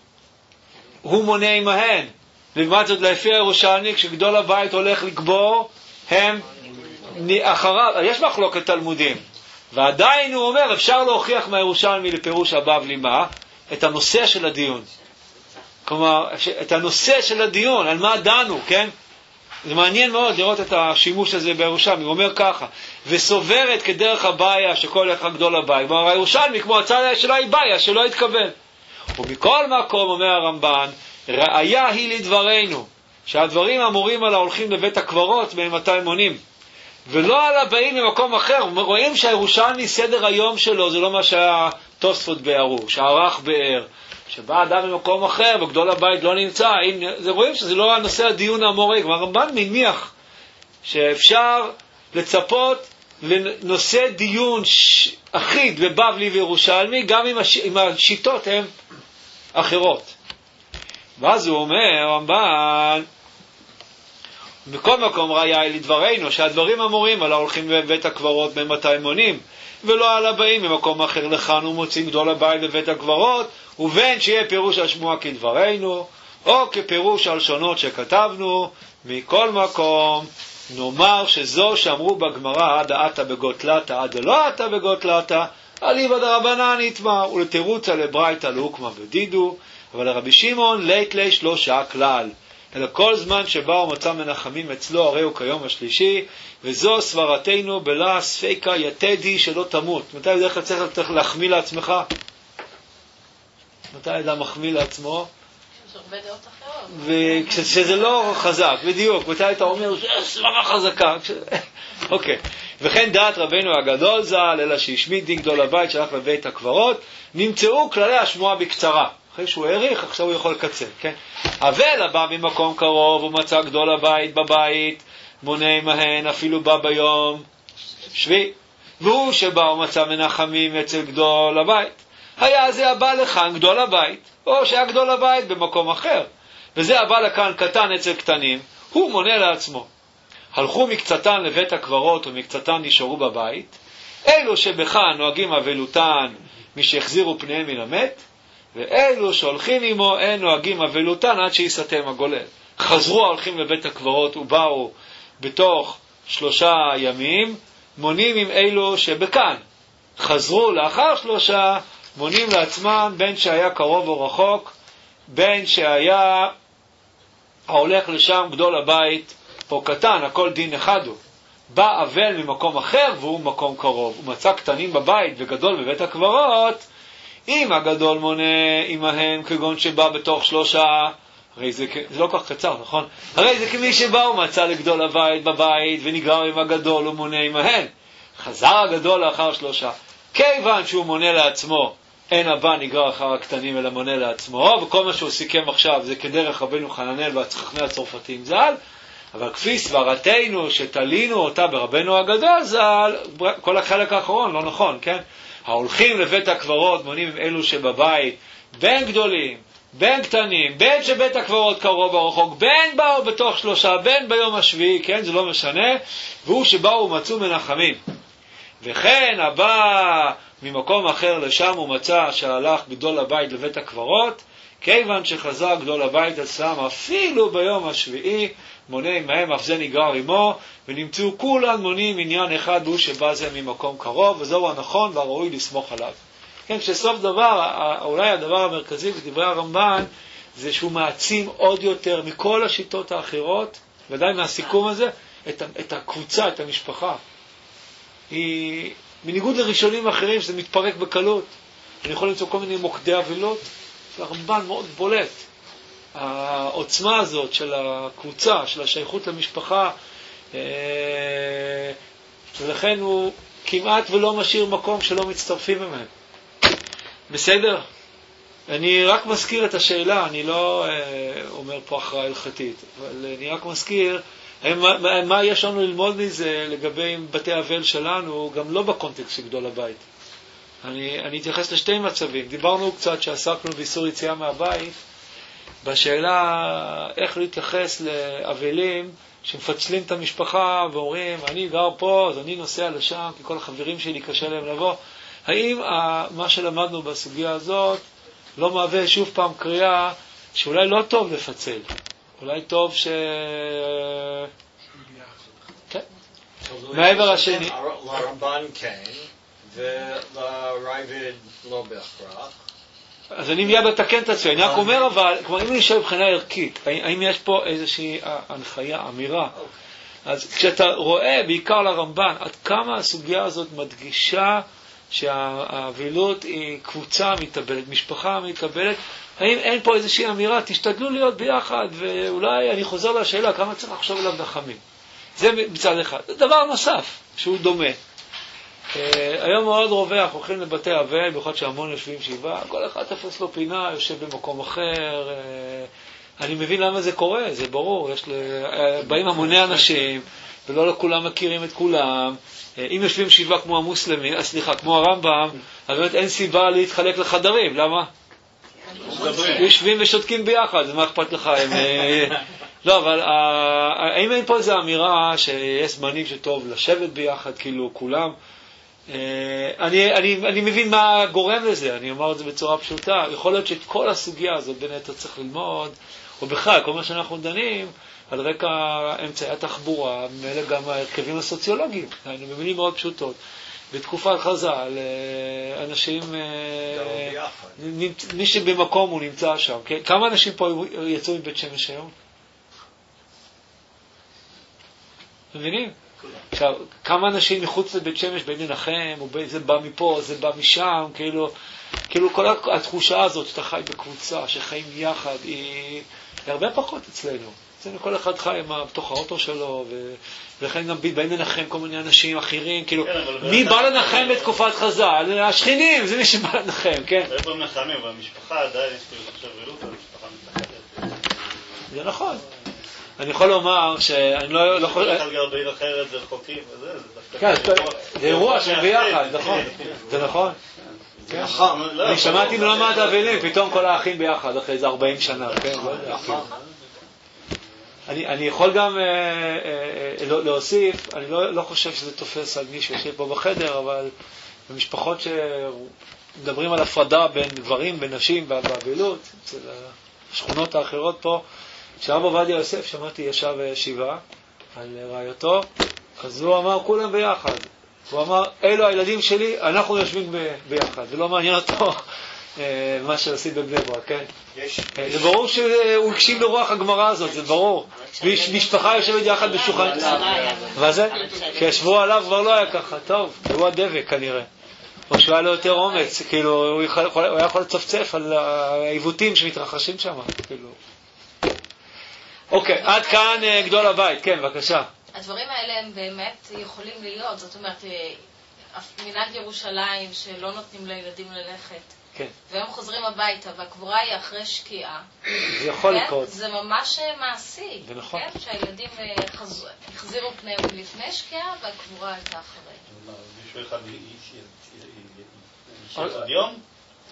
הוא מונה עמהן. לעומת זאת, לפי הירושלמי, כשגדול הבית הולך לקבור, הם אחריו, יש מחלוקת תלמודים. ועדיין הוא אומר, אפשר להוכיח מהירושלמי לפירוש הבבלי מה? את הנושא של הדיון. כלומר, את הנושא של הדיון, על מה דנו, כן? זה מעניין מאוד לראות את השימוש הזה בירושלמי. הוא אומר ככה, וסוברת כדרך הבעיה שכל אחד גדול הבית. כלומר, הירושלמי, כמו הצד שלה היא בעיה, שלא יתקבל. ומכל מקום, אומר הרמב"ן, ראיה היא לדברנו, שהדברים אמורים על ההולכים לבית הקברות ב-מאתיים מונים, ולא על הבאים ממקום אחר. רואים שהירושלמי סדר היום שלו, זה לא מה שהתוספות בארו, שהערך באר, שבא אדם ממקום אחר וגדול הבית לא נמצא. זה רואים שזה לא הנושא הדיון המורי. כלומר, הרמב"ן מניח שאפשר לצפות לנושא דיון ש... אחיד בבבלי וירושלמי, גם אם, הש... אם השיטות הן אחרות. ואז הוא אומר, הרמב"ן, בכל מקום ראיה היא לדברנו, שהדברים אמורים על ההולכים בבית הקברות ב-מאתיים מונים, ולא על הבאים ממקום אחר. לכאן הוא מוצאים גדול הבית בבית הקברות, ובין שיהיה פירוש השמוע כדברנו, או כפירוש הלשונות שכתבנו. מכל מקום נאמר שזו שאמרו בגמרא עד עתה בגוטלתה עד לא עתה בגוטלתה, אליבא דרבנן נטמע, ולתירוצה לברייתא להוקמה בדידו. אבל לרבי שמעון לית לי שלושה כלל, אלא כל זמן שבא ומצא מנחמים אצלו הרי הוא כיום השלישי, וזו סברתנו בלה ספיקה יתדי שלא תמות. מתי בדרך כלל צריך, צריך להחמיא לעצמך? מתי אדם מחמיא לעצמו? יש הרבה דעות אחרות. וכשזה לא חזק, בדיוק. מתי אתה אומר, זה סברה חזקה. אוקיי. וכן דעת רבנו הגדול ז"ל, אלא שהשמיד דין גדול הבית שהלך לבית הקברות, נמצאו כללי השמועה בקצרה. אחרי שהוא העריך, עכשיו הוא יכול לקצר, כן? אבל הבא ממקום קרוב ומצא גדול הבית בבית, מונה עמהן, אפילו בא ביום שביעי. והוא שבא ומצא מנחמים אצל גדול הבית, היה זה הבא לכאן גדול הבית, או שהיה גדול הבית במקום אחר. וזה הבא לכאן קטן אצל קטנים, הוא מונה לעצמו. הלכו מקצתן לבית הקברות ומקצתן נשארו בבית, אלו שבכאן נוהגים אבלותן מי שהחזירו פניהם מן המת, ואלו שהולכים עמו אין נוהגים אבלותן עד שיסתם הגולל. חזרו הולכים לבית הקברות ובאו בתוך שלושה ימים, מונים עם אלו שבכאן. חזרו לאחר שלושה, מונים לעצמם בין שהיה קרוב או רחוק, בין שהיה ההולך לשם גדול הבית או קטן, הכל דין אחד הוא. בא אבל ממקום אחר והוא מקום קרוב. הוא מצא קטנים בבית וגדול בבית הקברות, אם הגדול מונה עמהם כגון שבא בתוך שלושה, הרי זה, זה לא כך קצר, נכון? הרי זה כמי שבא ומצא לגדול הבית בבית ונגרר עם הגדול ומונה עמהם. חזר הגדול לאחר שלושה. כיוון שהוא מונה לעצמו, אין הבא נגרר אחר הקטנים אלא מונה לעצמו, וכל מה שהוא סיכם עכשיו זה כדרך רבנו חננאל והחכמי הצרפתים ז"ל. אבל כפי סברתנו שתלינו אותה ברבנו הגדול ז"ל, כל החלק האחרון לא נכון, כן? ההולכים לבית הקברות מונים עם אלו שבבית, בין גדולים, בין קטנים, בין שבית הקברות קרוב או רחוק, בין באו בתוך שלושה, בין ביום השביעי, כן? זה לא משנה. והוא שבאו ומצאו מנחמים. וכן הבא ממקום אחר לשם הוא מצא שהלך גדול הבית לבית הקברות, כיוון שחזר גדול הבית אצלם אפילו ביום השביעי, מונה עמהם, אף זה נגרר עמו, ונמצאו כולן מונים עניין אחד, הוא שבא זה ממקום קרוב, וזהו הנכון והראוי לסמוך עליו. כן, שסוף דבר, אולי הדבר המרכזי בדברי הרמב"ן, זה שהוא מעצים עוד יותר מכל השיטות האחרות, ודאי מהסיכום הזה, את, את הקבוצה, את המשפחה. היא, בניגוד לראשונים אחרים, שזה מתפרק בקלות. אני יכול למצוא כל מיני מוקדי אבלות, והרמב"ן מאוד בולט. העוצמה הזאת של הקבוצה, של השייכות למשפחה, ולכן הוא כמעט ולא משאיר מקום שלא מצטרפים ממנו. בסדר? אני רק מזכיר את השאלה, אני לא אומר פה הכרעה הלכתית, אבל אני רק מזכיר מה, מה יש לנו ללמוד מזה לגבי בתי אבל שלנו, גם לא בקונטקסט של גדול הבית. אני, אני אתייחס לשתי מצבים. דיברנו קצת שעסקנו באיסור יציאה מהבית, בשאלה איך להתייחס לאבלים שמפצלים את המשפחה ואומרים, אני גר פה, אז אני נוסע לשם, כי כל החברים שלי קשה להם לבוא. האם מה שלמדנו בסוגיה הזאת לא מהווה שוב פעם קריאה שאולי לא טוב לפצל? אולי טוב ש... כן. מעבר השני. לרמב"ן כן, ולרייבד לא בהכרח. אז אני מיד אתקן את עצמי, אני רק אומר אבל, כלומר, אם אני חושב מבחינה ערכית, האם יש פה איזושהי הנחיה, אמירה, אז כשאתה רואה, בעיקר לרמב"ן, עד כמה הסוגיה הזאת מדגישה שהאבילות היא קבוצה מתאבלת, משפחה מתאבלת, האם אין פה איזושהי אמירה, תשתדלו להיות ביחד, ואולי אני חוזר לשאלה, כמה צריך לחשוב עליו נחמים. זה מצד אחד. דבר נוסף, שהוא דומה. היום מאוד רווח, הולכים לבתי אבל, במיוחד שהמון יושבים שבעה, כל אחד תפס לו פינה, יושב במקום אחר. אני מבין למה זה קורה, זה ברור. יש באים המוני אנשים, ולא לכולם מכירים את כולם. אם יושבים שבעה כמו המוסלמים, סליחה, כמו הרמב"ם, אז באמת אין סיבה להתחלק לחדרים. למה? יושבים ושותקים ביחד, זה מה אכפת לך? לא, אבל האם אין פה איזו אמירה שיש זמנים שטוב לשבת ביחד, כאילו כולם? אני, אני, אני מבין מה גורם לזה, אני אומר את זה בצורה פשוטה. יכול להיות שאת כל הסוגיה הזאת בין היתר צריך ללמוד, או בכלל, כל מה שאנחנו דנים, על רקע אמצעי התחבורה, מאלה גם ההרכבים הסוציולוגיים, היינו במילים מאוד פשוטות. בתקופת חז"ל, אנשים, מי שבמקום הוא נמצא שם. כן? כמה אנשים פה יצאו מבית שמש היום? מבינים? עכשיו, כמה אנשים מחוץ לבית שמש, בין לנחם, זה בא מפה, זה בא משם, כאילו, כאילו כל התחושה הזאת שאתה חי בקבוצה, שחיים יחד, היא הרבה פחות אצלנו. אצלנו כל אחד חי בתוך האוטו שלו, ולכן גם באים לנחם כל מיני אנשים אחרים, כאילו, מי בא לנחם בתקופת חז"ל? השכנים, זה מי שבא לנחם, כן? זה פעם נחמים, והמשפחה עדיין יש כאילו עכשיו רלות, והמשפחה מתחתת. זה נכון. אני יכול לומר שאני לא יכול... אחד גר בעיר אחרת, זה רחוקים, וזה, זה דווקא... זה אירוע שהם ביחד, נכון. זה נכון. אני שמעתי מלמד אבלים, פתאום כל האחים ביחד, אחרי איזה ארבעים שנה, כן? אני יכול גם להוסיף, אני לא חושב שזה תופס על מישהו שיושב פה בחדר, אבל במשפחות שמדברים על הפרדה בין גברים, בין נשים, באבילות, אצל השכונות האחרות פה, כשאב עובדיה יוסף, שמעתי, ישב שבעה על רעייתו, אז הוא אמר, כולם ביחד. הוא אמר, אלו הילדים שלי, אנחנו יושבים ביחד, ולא מעניין אותו מה שעושים בבני ברק, כן? זה ברור שהוא הקשיב לרוח הגמרא הזאת, זה ברור. משפחה יושבת יחד בשולחן. מה זה? כשישבו עליו כבר לא היה ככה, טוב, הוא הדבק כנראה. או שהוא היה לו יותר אומץ, כאילו, הוא היה יכול לצפצף על העיוותים שמתרחשים שם, כאילו. אוקיי, עד כאן גדול הבית, כן, בבקשה. הדברים האלה הם באמת יכולים להיות, זאת אומרת, מנהג ירושלים שלא נותנים לילדים ללכת, כן. והם חוזרים הביתה, והקבורה היא אחרי שקיעה. זה יכול כן? לקרות. זה ממש מעשי. זה נכון. כן? שהילדים חז... החזירו פניהם לפני שקיעה, והקבורה הייתה אחרי. מישהו אחד איש עוד יום?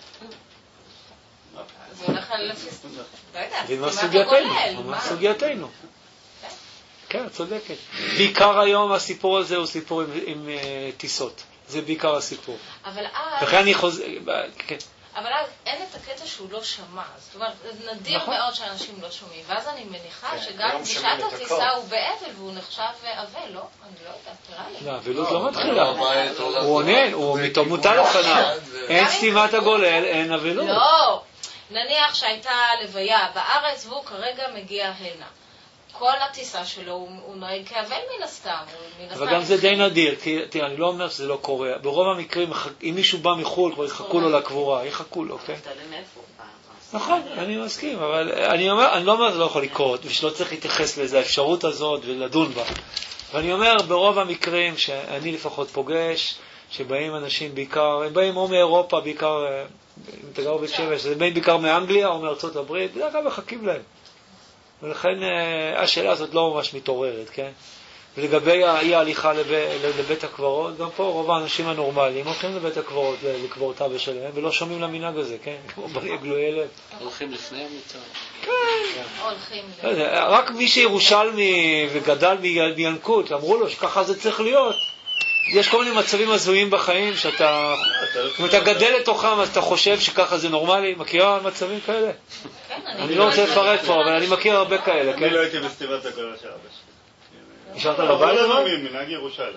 זה הולך על לפי... לא יודעת, זה מה סוגייתנו. מה סוגייתנו. כן, צודקת. בעיקר היום הסיפור הזה הוא סיפור עם, עם uh, טיסות. זה בעיקר הסיפור. אבל אז... וכן אני חוזר... כן. אבל אז אין את הקטע שהוא לא שמע. זאת אומרת, נדיר נכון. מאוד שאנשים לא שומעים. ואז אני מניחה כן, שגם בשעת הטיסה הוא באבל והוא נחשב אבל, לא? אני לא יודעת, נראה לי. לא, אבלות לא מתחילה. הוא עונן, הוא מוטל לפניו. אין סתימת הגולל, אין אבלות. לא. נניח שהייתה לוויה בארץ והוא כרגע מגיע הנה. כל הטיסה שלו הוא נוהג כאבל מן הסתם. אבל גם זה די נדיר, כי תראה, אני לא אומר שזה לא קורה. ברוב המקרים, אם מישהו בא מחול, כבר יחכו לו לקבורה, יחכו לו, כן? נכון, אני מסכים, אבל אני אומר, אני לא אומר שזה לא יכול לקרות, ושלא צריך להתייחס לאיזו האפשרות הזאת ולדון בה. ואני אומר, ברוב המקרים שאני לפחות פוגש, שבאים אנשים בעיקר, הם באים או מאירופה, בעיקר, אם אתה גר בית שמש, זה באים בעיקר מאנגליה או מארצות הברית, בדרך כלל מחכים להם. ולכן השאלה הזאת לא ממש מתעוררת, כן? ולגבי האי ההליכה לב... לבית הקברות, גם פה רוב האנשים הנורמליים הולכים לבית הקברות לקבור את אבא שלהם, ולא שומעים למנהג הזה, כן? כמו בריא גלויי לב. הולכים לפני המיטה. כן. הולכים. רק מי שירושלמי וגדל מינקות, אמרו לו שככה זה צריך להיות. יש כל מיני מצבים הזויים בחיים שאתה, אם אתה גדל לתוכם, אז אתה חושב שככה זה נורמלי. מכירה מצבים כאלה? אני לא רוצה לפרט פה, אבל אני מכיר הרבה כאלה. אני לא הייתי בסתימת הקולה של אבא שלי. נשארת בבית? לא מאמין, מנהג ירושלים.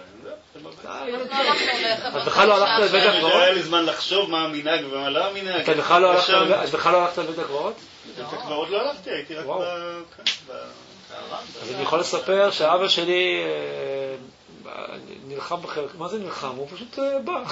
אז בכלל לא הלכת לבית הקברות? היה לי זמן לחשוב מה המנהג ומה לא המנהג. אתה בכלל לא הלכת לבית הקברות? בית הקברות לא הלכתי, הייתי רק ב... אז אני יכול לספר שאבא שלי נלחם בחלק, מה זה נלחם? הוא פשוט בא.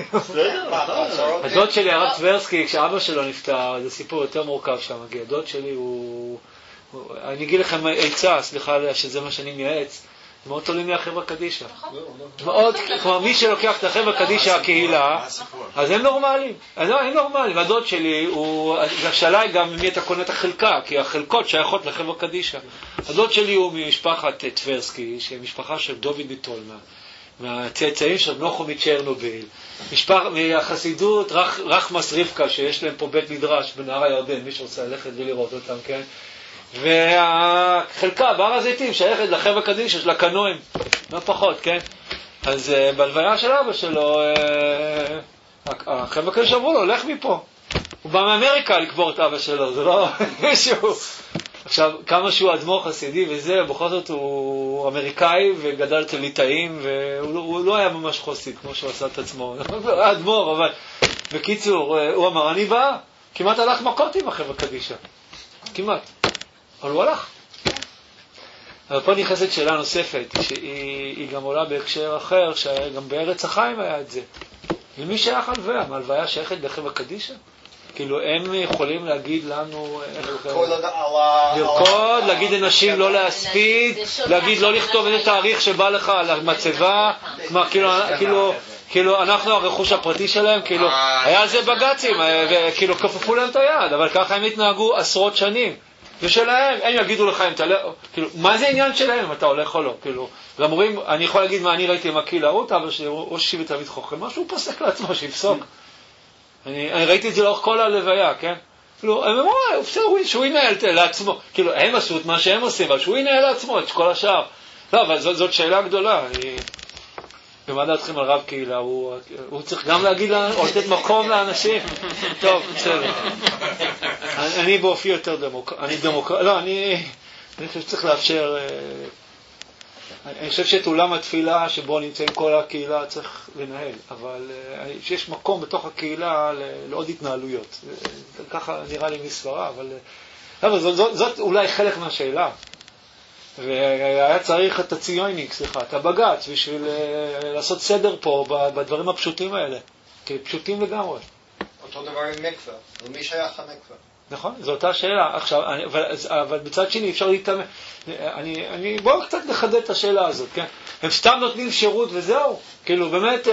הדוד שלי, הרב טברסקי, כשאבא שלו נפטר, זה סיפור יותר מורכב שם, הדוד שלי הוא... אני אגיד לכם עצה, סליחה שזה מה שאני מייעץ, מאוד תולים מהחברה קדישה. מאוד, כלומר, מי שלוקח את החברה קדישה הקהילה, אז הם נורמליים. הם נורמליים. הדוד שלי, השאלה היא גם ממי אתה קונה את החלקה, כי החלקות שייכות לחברה קדישה. הדוד שלי הוא ממשפחת טברסקי, שהיא משפחה של דוד ביטולמה, מהצאצאים של נוחו מצ'רנוביל, מהחסידות רחמס רבקה, שיש להם פה בית מדרש בנהר הירדן, מי שרוצה ללכת ולראות אותם, כן? והחלקה, בהר הזיתים, שייכת לחברה קדישה של הקנועים, לא פחות, כן? אז בלוויה של אבא שלו, החברה קדישה אמרו לו, לך מפה. הוא בא מאמריקה לקבור את אבא שלו, זה לא מישהו. עכשיו, כמה שהוא אדמו"ר חסידי וזה, בכל זאת הוא אמריקאי וגדל אצל ליטאים, והוא לא היה ממש חסיד, כמו שהוא עשה את עצמו. הוא היה אדמו"ר, אבל בקיצור, הוא אמר, אני בא, כמעט הלך מכות עם החברה קדישה. כמעט. אבל הוא הלך. אבל פה נכנסת שאלה נוספת, שהיא גם עולה בהקשר אחר, שגם בארץ החיים היה את זה. למי שייך הלוויה? מהלוויה שייכת לחברה קדישה? כאילו, הם יכולים להגיד לנו... לרקוד, להגיד לנשים לא להספיד, להגיד לא לכתוב איזה תאריך שבא לך על המצבה, כאילו, אנחנו הרכוש הפרטי שלהם, כאילו, היה זה בגצים, וכאילו, כפפו להם את היד, אבל ככה הם התנהגו עשרות שנים. ושלהם, הם יגידו לך אם אתה הולך, כאילו, מה זה עניין שלהם אם אתה הולך או לא? כאילו, למורים, אני יכול להגיד מה אני ראיתי עם הקהילה, הוא אבל שהוא שיבי תלמיד חוכם, משהו הוא פוסק לעצמו, שיפסוק. אני, אני ראיתי את זה לאורך כל הלוויה, כן? כאילו, הם אמרו, בסדר, שהוא ינהל לעצמו. כאילו, הם עשו את מה שהם עושים, אבל שהוא ינהל לעצמו את כל השאר. לא, אבל זאת, זאת שאלה גדולה. אני... במה דעתכם על רב קהילה? הוא, הוא צריך גם להגיד, או לתת מקום לאנשים. טוב, בסדר. אני, אני באופי יותר דמוקרט. אני דמוקרט. לא, אני, אני חושב שצריך לאפשר... אני חושב שאת עולם התפילה שבו נמצאים כל הקהילה צריך לנהל, אבל שיש מקום בתוך הקהילה לעוד התנהלויות. ככה נראה לי מספרה, אבל, אבל זאת, זאת, זאת אולי חלק מהשאלה. והיה צריך את הציוניק, סליחה, את הבג"ץ, בשביל לעשות סדר פה בדברים הפשוטים האלה. כי פשוטים לגמרי. אותו דבר עם מקווה, למי שייך המקווה? נכון, זו אותה שאלה. עכשיו, אני, אבל, אבל בצד שני אפשר להתאמן. אני, אני, בואו קצת נחדד את השאלה הזאת, כן? הם סתם נותנים שירות וזהו. כאילו, באמת, אה,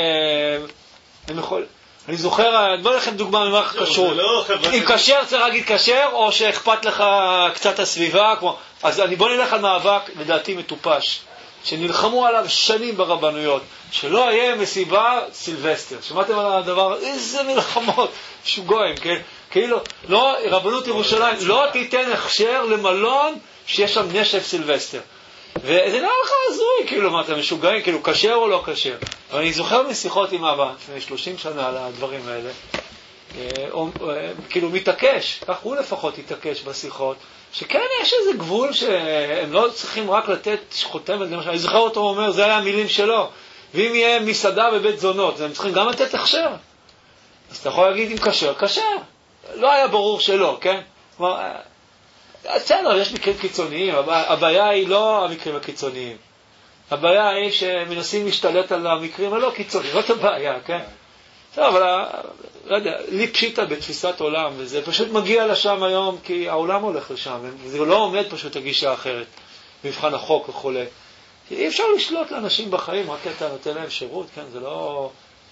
הם יכול... אני זוכר, בוא לכם דוגמה ממערכת כשרות. אם כשר צריך להגיד כשר, או שאכפת לך קצת הסביבה, כמו... אז אני בוא נלך על מאבק, לדעתי מטופש, שנלחמו עליו שנים ברבנויות, שלא יהיה מסיבה סילבסטר. שמעתם על הדבר? איזה מלחמות, שוגויים, כן? כאילו, לא, רבנות ירושלים לא תיתן הכשר למלון שיש שם נשף סילבסטר. וזה נראה לך הזוי, כאילו, מה, אתם משוגעים, כאילו, כשר או לא כשר. אבל אני זוכר משיחות עם אבא, לפני שלושים שנה על הדברים האלה, או, כאילו, מתעקש, כך הוא לפחות יתעקש בשיחות, שכן יש איזה גבול שהם לא צריכים רק לתת חותמת, למשל, אני זוכר אותו אומר, זה היה המילים שלו, ואם יהיה מסעדה בבית זונות, הם צריכים גם לתת הכשר. אז אתה יכול להגיד אם כשר, כשר. לא היה ברור שלא, כן? כלומר, בסדר, יש מקרים קיצוניים, הבעיה היא לא המקרים הקיצוניים. הבעיה היא שמנסים להשתלט על המקרים הלא קיצוניים, זאת הבעיה, כן? טוב, אבל, לא יודע, לי פשיטה בתפיסת עולם, וזה פשוט מגיע לשם היום, כי העולם הולך לשם, וזה לא עומד פשוט הגישה אחרת, במבחן החוק וכו'. אי אפשר לשלוט לאנשים בחיים, רק אתה נותן להם שירות, כן? זה לא...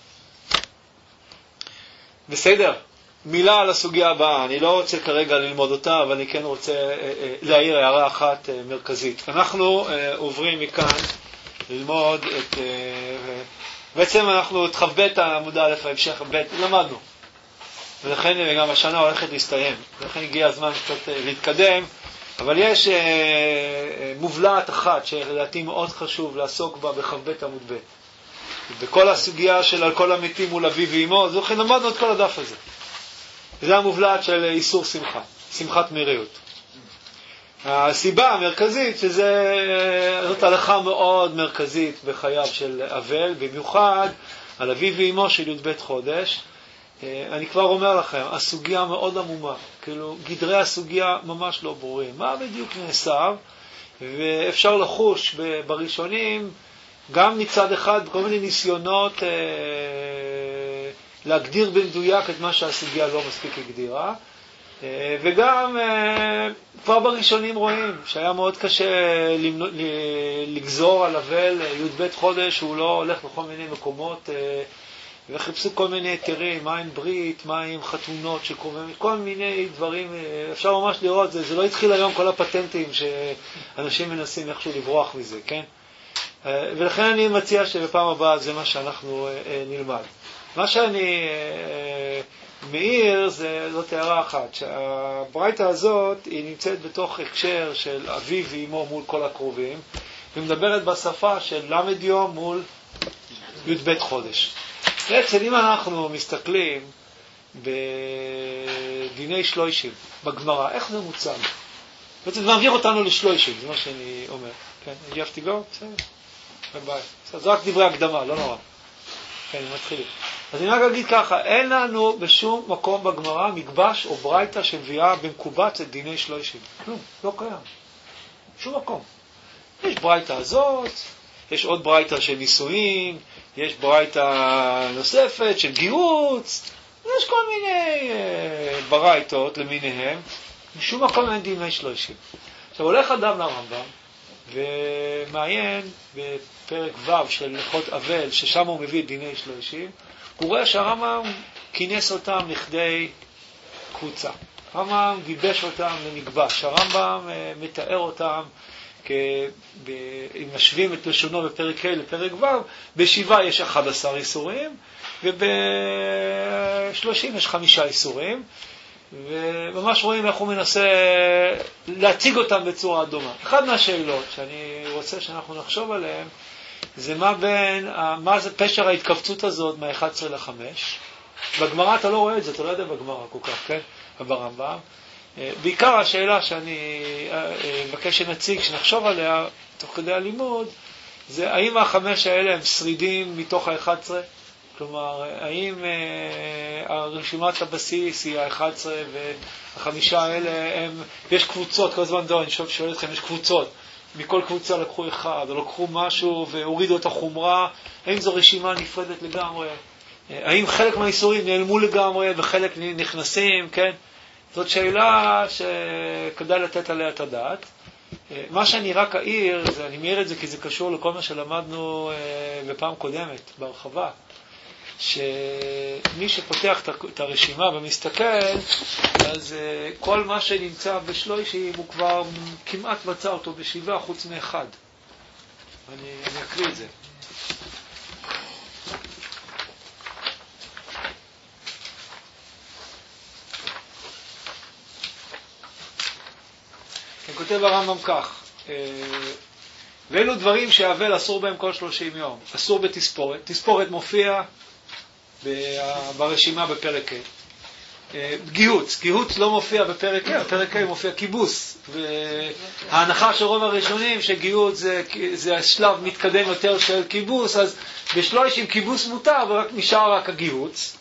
בסדר. מילה על הסוגיה הבאה, אני לא רוצה כרגע ללמוד אותה, אבל אני כן רוצה אה, אה, להעיר הערה אחת אה, מרכזית. אנחנו אה, עוברים מכאן ללמוד את... אה, בעצם אנחנו את חב בית העמוד א' ההמשך בית, למדנו. ולכן גם השנה הולכת להסתיים. ולכן הגיע הזמן קצת אה, להתקדם, אבל יש אה, אה, מובלעת אחת שלדעתי מאוד חשוב לעסוק בה בחב בית עמוד ב'. בכל הסוגיה של על כל המתים מול אביו ואמו, אז לכן למדנו את כל הדף הזה. זה המובלעת של איסור שמחה, שמחת מריות. הסיבה המרכזית שזאת הלכה מאוד מרכזית בחייו של אבל, במיוחד על אביו ואמו של י"ב חודש. אני כבר אומר לכם, הסוגיה מאוד עמומה, כאילו גדרי הסוגיה ממש לא ברורים. מה בדיוק נעשה? ואפשר לחוש בראשונים גם מצד אחד כל מיני ניסיונות אה, להגדיר במדויק את מה שהסוגיה לא מספיק הגדירה, אה, וגם אה, כבר בראשונים רואים שהיה מאוד קשה למנו, לגזור על אבל י"ב חודש, הוא לא הולך לכל מיני מקומות, אה, וחיפשו כל מיני היתרים, מה עם ברית, מה עם חתונות שקוראים, כל מיני דברים, אפשר ממש לראות, זה, זה לא התחיל היום כל הפטנטים שאנשים מנסים איכשהו לברוח מזה, כן? ולכן אני מציע שבפעם הבאה זה מה שאנחנו נלמד. מה שאני מעיר זה, זאת הערה אחת, שהברייתא הזאת היא נמצאת בתוך הקשר של אביו ואמו מול כל הקרובים, ומדברת בשפה של למד יום מול י"ב חודש. בעצם אם אנחנו מסתכלים בדיני שלושים, בגמרא, איך זה מוצג? בעצם זה מעביר אותנו לשלושים, זה מה שאני אומר. כן, you have to go? בסדר. ביי. זה רק דברי הקדמה, לא נורא. כן, אני מתחיל. אז אני רק אגיד ככה, אין לנו בשום מקום בגמרא מקבש או ברייתא שמביאה במקובץ את דיני שלושים. כלום, לא קיים. שום מקום. יש ברייתא הזאת, יש עוד ברייתא של נישואין, יש ברייתא נוספת של גיהוץ, יש כל מיני uh, ברייתות למיניהם, משום מקום אין דיני שלושים. עכשיו הולך אדם לרמב"ם ומעיין בפרק ו' של הלכות אבל, ששם הוא מביא דיני שלושים, הוא רואה שהרמב"ם כינס אותם לכדי קבוצה. הרמב"ם גיבש אותם למקבש, הרמב"ם uh, מתאר אותם, אם משווים את לשונו בפרק ה' לפרק ו', בשבעה יש אחד עשר איסורים, ובשלושים יש חמישה איסורים, וממש רואים איך הוא מנסה להציג אותם בצורה דומה. אחד מהשאלות שאני רוצה שאנחנו נחשוב עליהן, זה מה בין, מה זה פשר ההתכווצות הזאת מה-אחד עשר לחמש. בגמרא אתה לא רואה את זה, אתה לא יודע בגמרא כל כך, כן? ברמב"ם. בעיקר השאלה שאני מבקש שנציג, שנחשוב עליה תוך כדי הלימוד, זה האם החמש האלה הם שרידים מתוך ה-אחד עשר? כלומר, האם הרשימת הבסיס היא ה-אחד עשר והחמישה האלה הם, יש קבוצות, כל הזמן דו, אני שואל אתכם, יש קבוצות, מכל קבוצה לקחו אחד, או לקחו משהו והורידו את החומרה, האם זו רשימה נפרדת לגמרי? האם חלק מהאיסורים נעלמו לגמרי וחלק נכנסים, כן? זאת שאלה שכדאי לתת עליה את הדעת. מה שאני רק אעיר, זה, אני מעיר את זה כי זה קשור לכל מה שלמדנו בפעם קודמת, בהרחבה, שמי שפותח את הרשימה ומסתכל, אז כל מה שנמצא בשלושים הוא כבר כמעט מצא אותו בשבעה חוץ מאחד. אני, אני אקריא את זה. כותב הרמב"ם כך, ואלו דברים שהאבל אסור בהם כל שלושים יום. אסור בתספורת. תספורת מופיע ברשימה בפרק ה'. גיהוץ. גיהוץ לא מופיע בפרק ה', בפרק ה' מופיע קיבוס. וההנחה של רוב הראשונים שגיהוץ זה, זה השלב מתקדם יותר של קיבוס, אז בשלושים קיבוס מותר ורק נשאר רק הגיהוץ.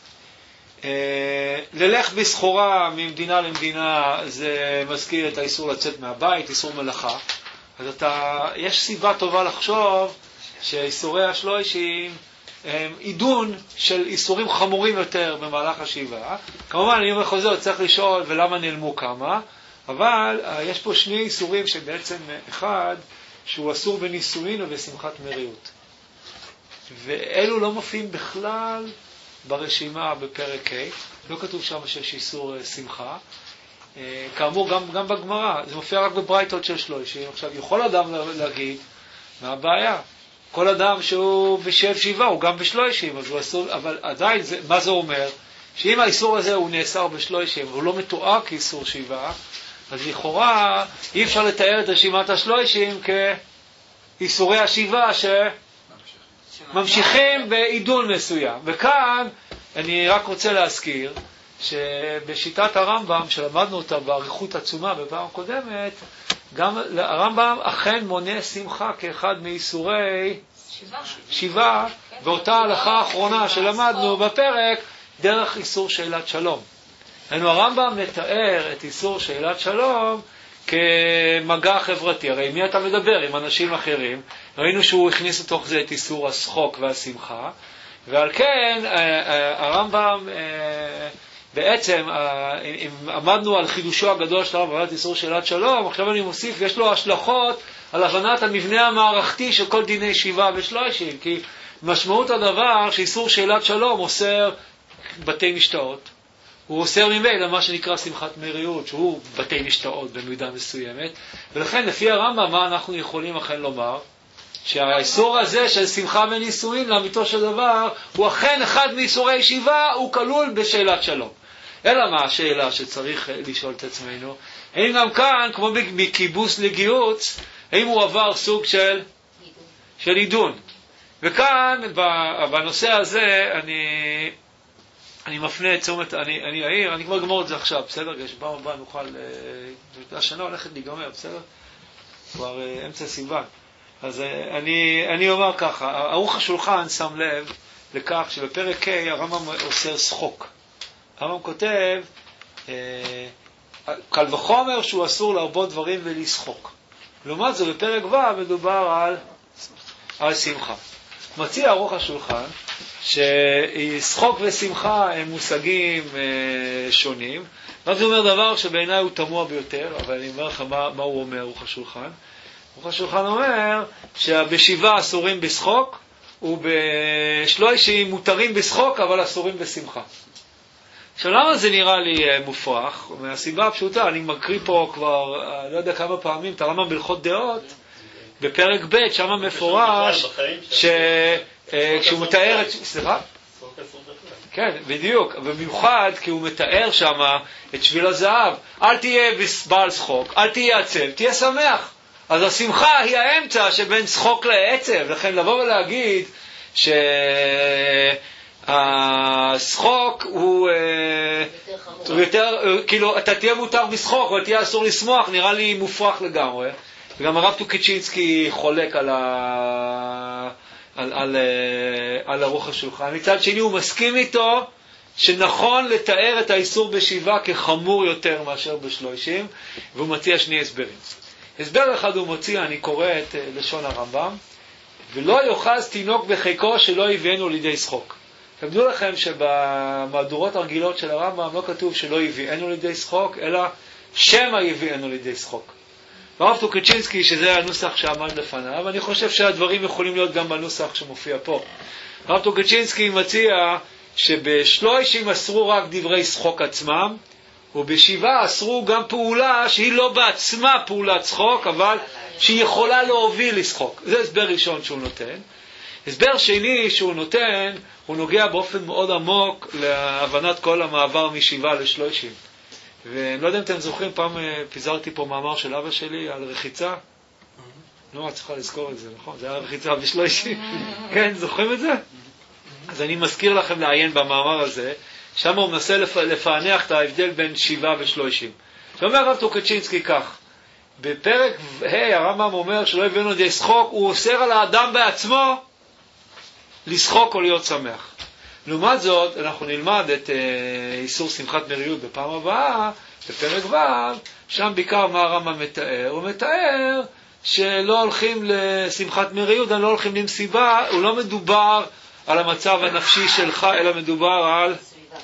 ללך בסחורה ממדינה למדינה זה מזכיר את האיסור לצאת מהבית, איסור מלאכה. אז אתה, יש סיבה טובה לחשוב שאיסורי השלושים הם עידון של איסורים חמורים יותר במהלך השבעה. כמובן אני אומר חוזר, צריך לשאול ולמה נעלמו כמה, אבל יש פה שני איסורים שבעצם אחד שהוא אסור בנישואין ובשמחת מריות, ואלו לא מופיעים בכלל ברשימה בפרק ה', לא כתוב שם שיש איסור שמחה. כאמור, גם, גם בגמרא, זה מופיע רק בברייתות של שלושים. עכשיו, יכול אדם להגיד, מה הבעיה? כל אדם שהוא בשב שבעה, הוא גם בשלושים, אז הוא אסור, אבל עדיין, זה, מה זה אומר? שאם האיסור הזה הוא נאסר בשלושים, הוא לא מתואר כאיסור שבעה, אז לכאורה אי אפשר לתאר את רשימת השלושים כאיסורי השבעה ש... ממשיכים בעידון מסוים. וכאן אני רק רוצה להזכיר שבשיטת הרמב"ם, שלמדנו אותה באריכות עצומה בפעם קודמת, גם הרמב"ם אכן מונה שמחה כאחד מאיסורי שיבה, ואותה הלכה האחרונה שלמדנו בפרק, דרך איסור שאלת שלום. לנו הרמב"ם מתאר את איסור שאלת שלום כמגע חברתי. הרי מי אתה מדבר? עם אנשים אחרים. ראינו שהוא הכניס לתוך זה את איסור השחוק והשמחה, ועל כן הרמב"ם בעצם, אם עמדנו על חידושו הגדול של הרמב"ם, על איסור שאלת שלום, עכשיו אני מוסיף, יש לו השלכות על הבנת המבנה המערכתי של כל דיני שיבה ושלושים, כי משמעות הדבר שאיסור שאלת שלום אוסר בתי משתאות. הוא אוסר ממילא מה שנקרא שמחת מרירות, שהוא בתי משתאות במידה מסוימת, ולכן לפי הרמב"ם מה אנחנו יכולים אכן לומר? שהאיסור הזה של שמחה ונישואין לאמיתו של דבר הוא אכן אחד מאיסורי שיבה, הוא כלול בשאלת שלום. אלא מה השאלה שצריך לשאול את עצמנו? האם גם כאן, כמו מקיבוץ לגיוץ, האם הוא עבר סוג של של עידון? וכאן בנושא הזה אני אני מפנה את תשומת, אני אני אעיר, אני כבר אגמור את זה עכשיו, בסדר? שבפעם הבאה נוכל, השנה הולכת להיגמר, בסדר? כבר אמצע סיוון. אז אני, אני אומר ככה, ערוך השולחן שם לב לכך שבפרק K הרמב"ם אוסר שחוק. הרמב"ם כותב, קל וחומר שהוא אסור להרבות דברים ולשחוק. לעומת זאת בפרק ו' מדובר על, על שמחה. מציע ערוך השולחן ששחוק ושמחה הם מושגים שונים. ואז הוא אומר דבר שבעיניי הוא תמוה ביותר, אבל אני אומר לך מה, מה הוא אומר ערוך השולחן. ערוך השולחן אומר שבשיבה אסורים בשחוק, ובשלושים מותרים בשחוק, אבל אסורים בשמחה. עכשיו, למה זה נראה לי מופרך? מהסיבה הפשוטה, אני מקריא פה כבר, לא יודע כמה פעמים, את הרמב"ם בהלכות דעות, בפרק ב' שם מפורש, שכשהוא מתאר את... סליחה? כן, בדיוק, במיוחד כי הוא מתאר שם את שביל הזהב. אל תהיה בעל שחוק, אל תהיה עצב, תהיה שמח. אז השמחה היא האמצע שבין שחוק לעצב, לכן לבוא ולהגיד שהשחוק הוא הוא יותר, כאילו אתה תהיה מותר בשחוק אבל תהיה אסור לשמוח, נראה לי מופרך לגמרי. וגם הרב טוקיצ'ינסקי חולק על ה... על, על, על ערוך השולחן. מצד שני הוא מסכים איתו שנכון לתאר את האיסור בשיבה כחמור יותר מאשר בשלושים, והוא מציע שני הסברים. הסבר אחד הוא מוציא, אני קורא את לשון הרמב"ם, ולא יוחז תינוק בחיקו שלא יביאנו לידי שחוק. תדעו לכם שבמהדורות הרגילות של הרמב"ם לא כתוב שלא יביאנו לידי שחוק, אלא שמא יביאנו לידי שחוק. הרב טוקיצ'ינסקי, שזה הנוסח שעמד לפניו, אני חושב שהדברים יכולים להיות גם בנוסח שמופיע פה. הרב טוקיצ'ינסקי מציע שבשלושים אסרו רק דברי שחוק עצמם, ובשיבה אסרו גם פעולה שהיא לא בעצמה פעולת שחוק, אבל שהיא יכולה להוביל לשחוק. זה הסבר ראשון שהוא נותן. הסבר שני שהוא נותן, הוא נוגע באופן מאוד עמוק להבנת כל המעבר משיבה לשלושים. ואני לא יודע אם אתם זוכרים, פעם פיזרתי פה מאמר של אבא שלי על רחיצה. לא, את צריכה לזכור את זה, נכון? זה היה רחיצה בשלושים. כן, זוכרים את זה? אז אני מזכיר לכם לעיין במאמר הזה, שם הוא מנסה לפענח את ההבדל בין שיבה ושלושים. שאומר הרב טוקיצ'ינסקי כך, בפרק ה' הרמב"ם אומר שלא הבאנו לידי שחוק, הוא אוסר על האדם בעצמו לשחוק או להיות שמח. לעומת זאת, אנחנו נלמד את אה, איסור שמחת מרירות בפעם הבאה, בפרק ו', שם בעיקר מה הרמב"ם מתאר. הוא מתאר שלא הולכים לשמחת מרירות, לא הולכים למסיבה, הוא לא מדובר על המצב הנפשי שלך, אלא מדובר על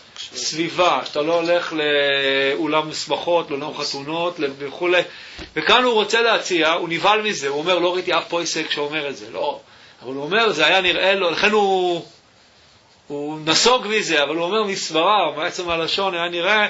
סביבה. אתה לא הולך לאולם משמחות, לאולם חתונות וכו'. וכאן הוא רוצה להציע, הוא נבהל מזה, הוא אומר, לא ראיתי אף פויסק שאומר את זה, לא. אבל הוא אומר, זה היה נראה לו, לכן הוא... הוא נסוג מזה, אבל הוא אומר מסברה, בעצם הלשון היה נראה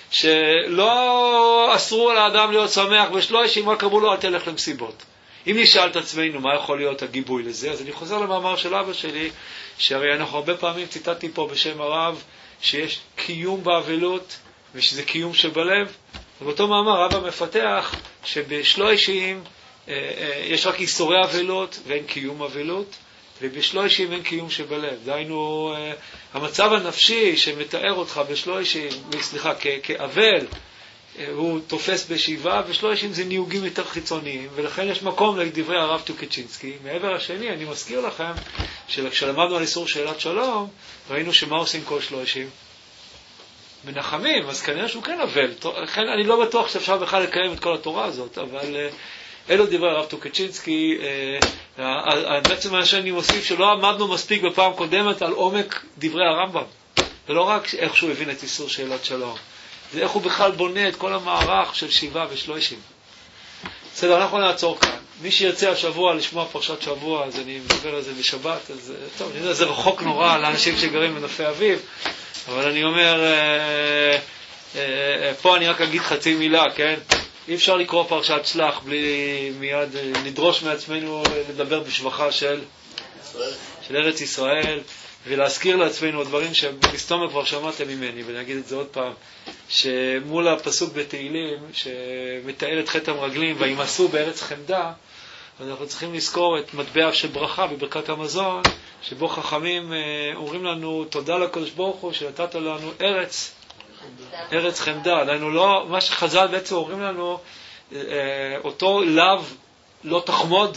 שלא אסרו על האדם להיות שמח בשלושים, רק אמרו לו אל תלך למסיבות. אם נשאל את עצמנו מה יכול להיות הגיבוי לזה, אז אני חוזר למאמר של אבא שלי, שהרי אנחנו הרבה פעמים ציטטתי פה בשם הרב, שיש קיום באבלות, ושזה קיום שבלב. ובאותו מאמר אבא מפתח שבשלושים יש רק איסורי אבלות ואין קיום אבלות, ובשלושים אין קיום שבלב. דהיינו, המצב הנפשי שמתאר אותך בשלושים, סליחה, כאבל, הוא תופס בשבעה, ושלושים זה ניוגים יותר חיצוניים, ולכן יש מקום לדברי הרב טוקצ'ינסקי. מעבר השני, אני מזכיר לכם, כשלמדנו על איסור שאלת שלום, ראינו שמה עושים כל שלושים? מנחמים, אז כנראה שהוא כן אבל. לכן אני לא בטוח שאפשר בכלל לקיים את כל התורה הזאת, אבל אלו דברי הרב טוקצ'ינסקי. בעצם מה שאני מוסיף שלא עמדנו מספיק בפעם קודמת על עומק דברי הרמב"ם. זה לא רק איך שהוא הבין את איסור שאלת שלום, זה איך הוא בכלל בונה את כל המערך של שבעה ושלושים. בסדר, אנחנו נעצור כאן. מי שירצה השבוע לשמוע פרשת שבוע, אז אני מדבר על זה בשבת, אז טוב, אני יודע, זה רחוק נורא לאנשים שגרים בנופי אביב, אבל אני אומר, אה, אה, פה אני רק אגיד חצי מילה, כן? אי אפשר לקרוא פרשת שלח בלי מיד לדרוש מעצמנו לדבר בשבחה של, של ארץ ישראל, ולהזכיר לעצמנו דברים שבסתום כבר שמעתם ממני, ואני אגיד את זה עוד פעם, שמול הפסוק בתהילים שמתאר את חטא המרגלים וימאסו בארץ חמדה, אז אנחנו צריכים לזכור את מטבע של ברכה בברכת המזון, שבו חכמים אומרים לנו תודה לקדוש ברוך הוא שנתת לנו ארץ ארץ חמדה. דהיינו, לא, מה שחז"ל בעצם אומרים לנו, אותו לאו לא תחמוד,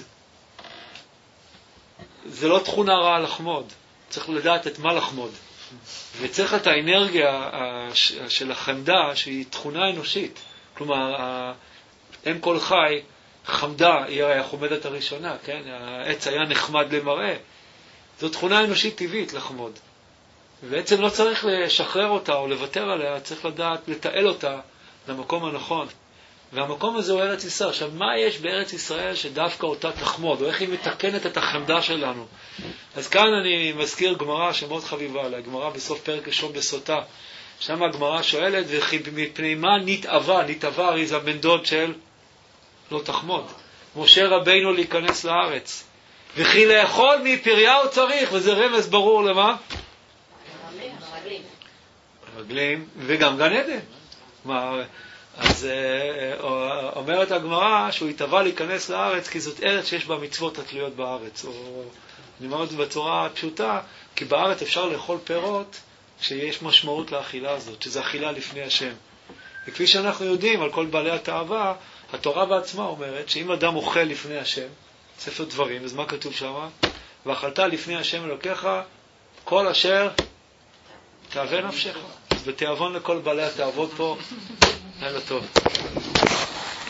זה לא תכונה רעה לחמוד, צריך לדעת את מה לחמוד, וצריך את האנרגיה של החמדה שהיא תכונה אנושית. כלומר, אם כל חי חמדה היא החומדת הראשונה, כן? העץ היה נחמד למראה, זו תכונה אנושית טבעית לחמוד, ובעצם לא צריך לשחרר אותה או לוותר עליה, צריך לדעת לתעל אותה למקום הנכון, והמקום הזה הוא ארץ ישראל. עכשיו, מה יש בארץ ישראל שדווקא אותה תחמוד, או איך היא מתקנת את החמדה שלנו? אז כאן אני מזכיר גמרא שמאוד חביבה עליה, גמרא בסוף פרק ראשון בסוטה. שם הגמרא שואלת, ומפני מה נתאווה? נתאווה הרי זה הבן דוד של לא תחמוד. משה רבינו להיכנס לארץ, וכי לאכול מפריה הוא צריך, וזה רמז ברור למה? רגלים. רגלים, וגם גן עדן. מה... אז אומרת הגמרא שהוא התאווה להיכנס לארץ כי זאת ארץ שיש בה מצוות התלויות בארץ. או, אני אומר את זה בצורה פשוטה, כי בארץ אפשר לאכול פירות כשיש משמעות לאכילה הזאת, שזה אכילה לפני השם. וכפי שאנחנו יודעים על כל בעלי התאווה, התורה בעצמה אומרת שאם אדם אוכל לפני השם, ספר דברים, אז מה כתוב שם? ואכלת לפני השם אלוקיך כל אשר תאווה נפשך. אז בתיאבון לכל בעלי התאוות פה, לילה טוב.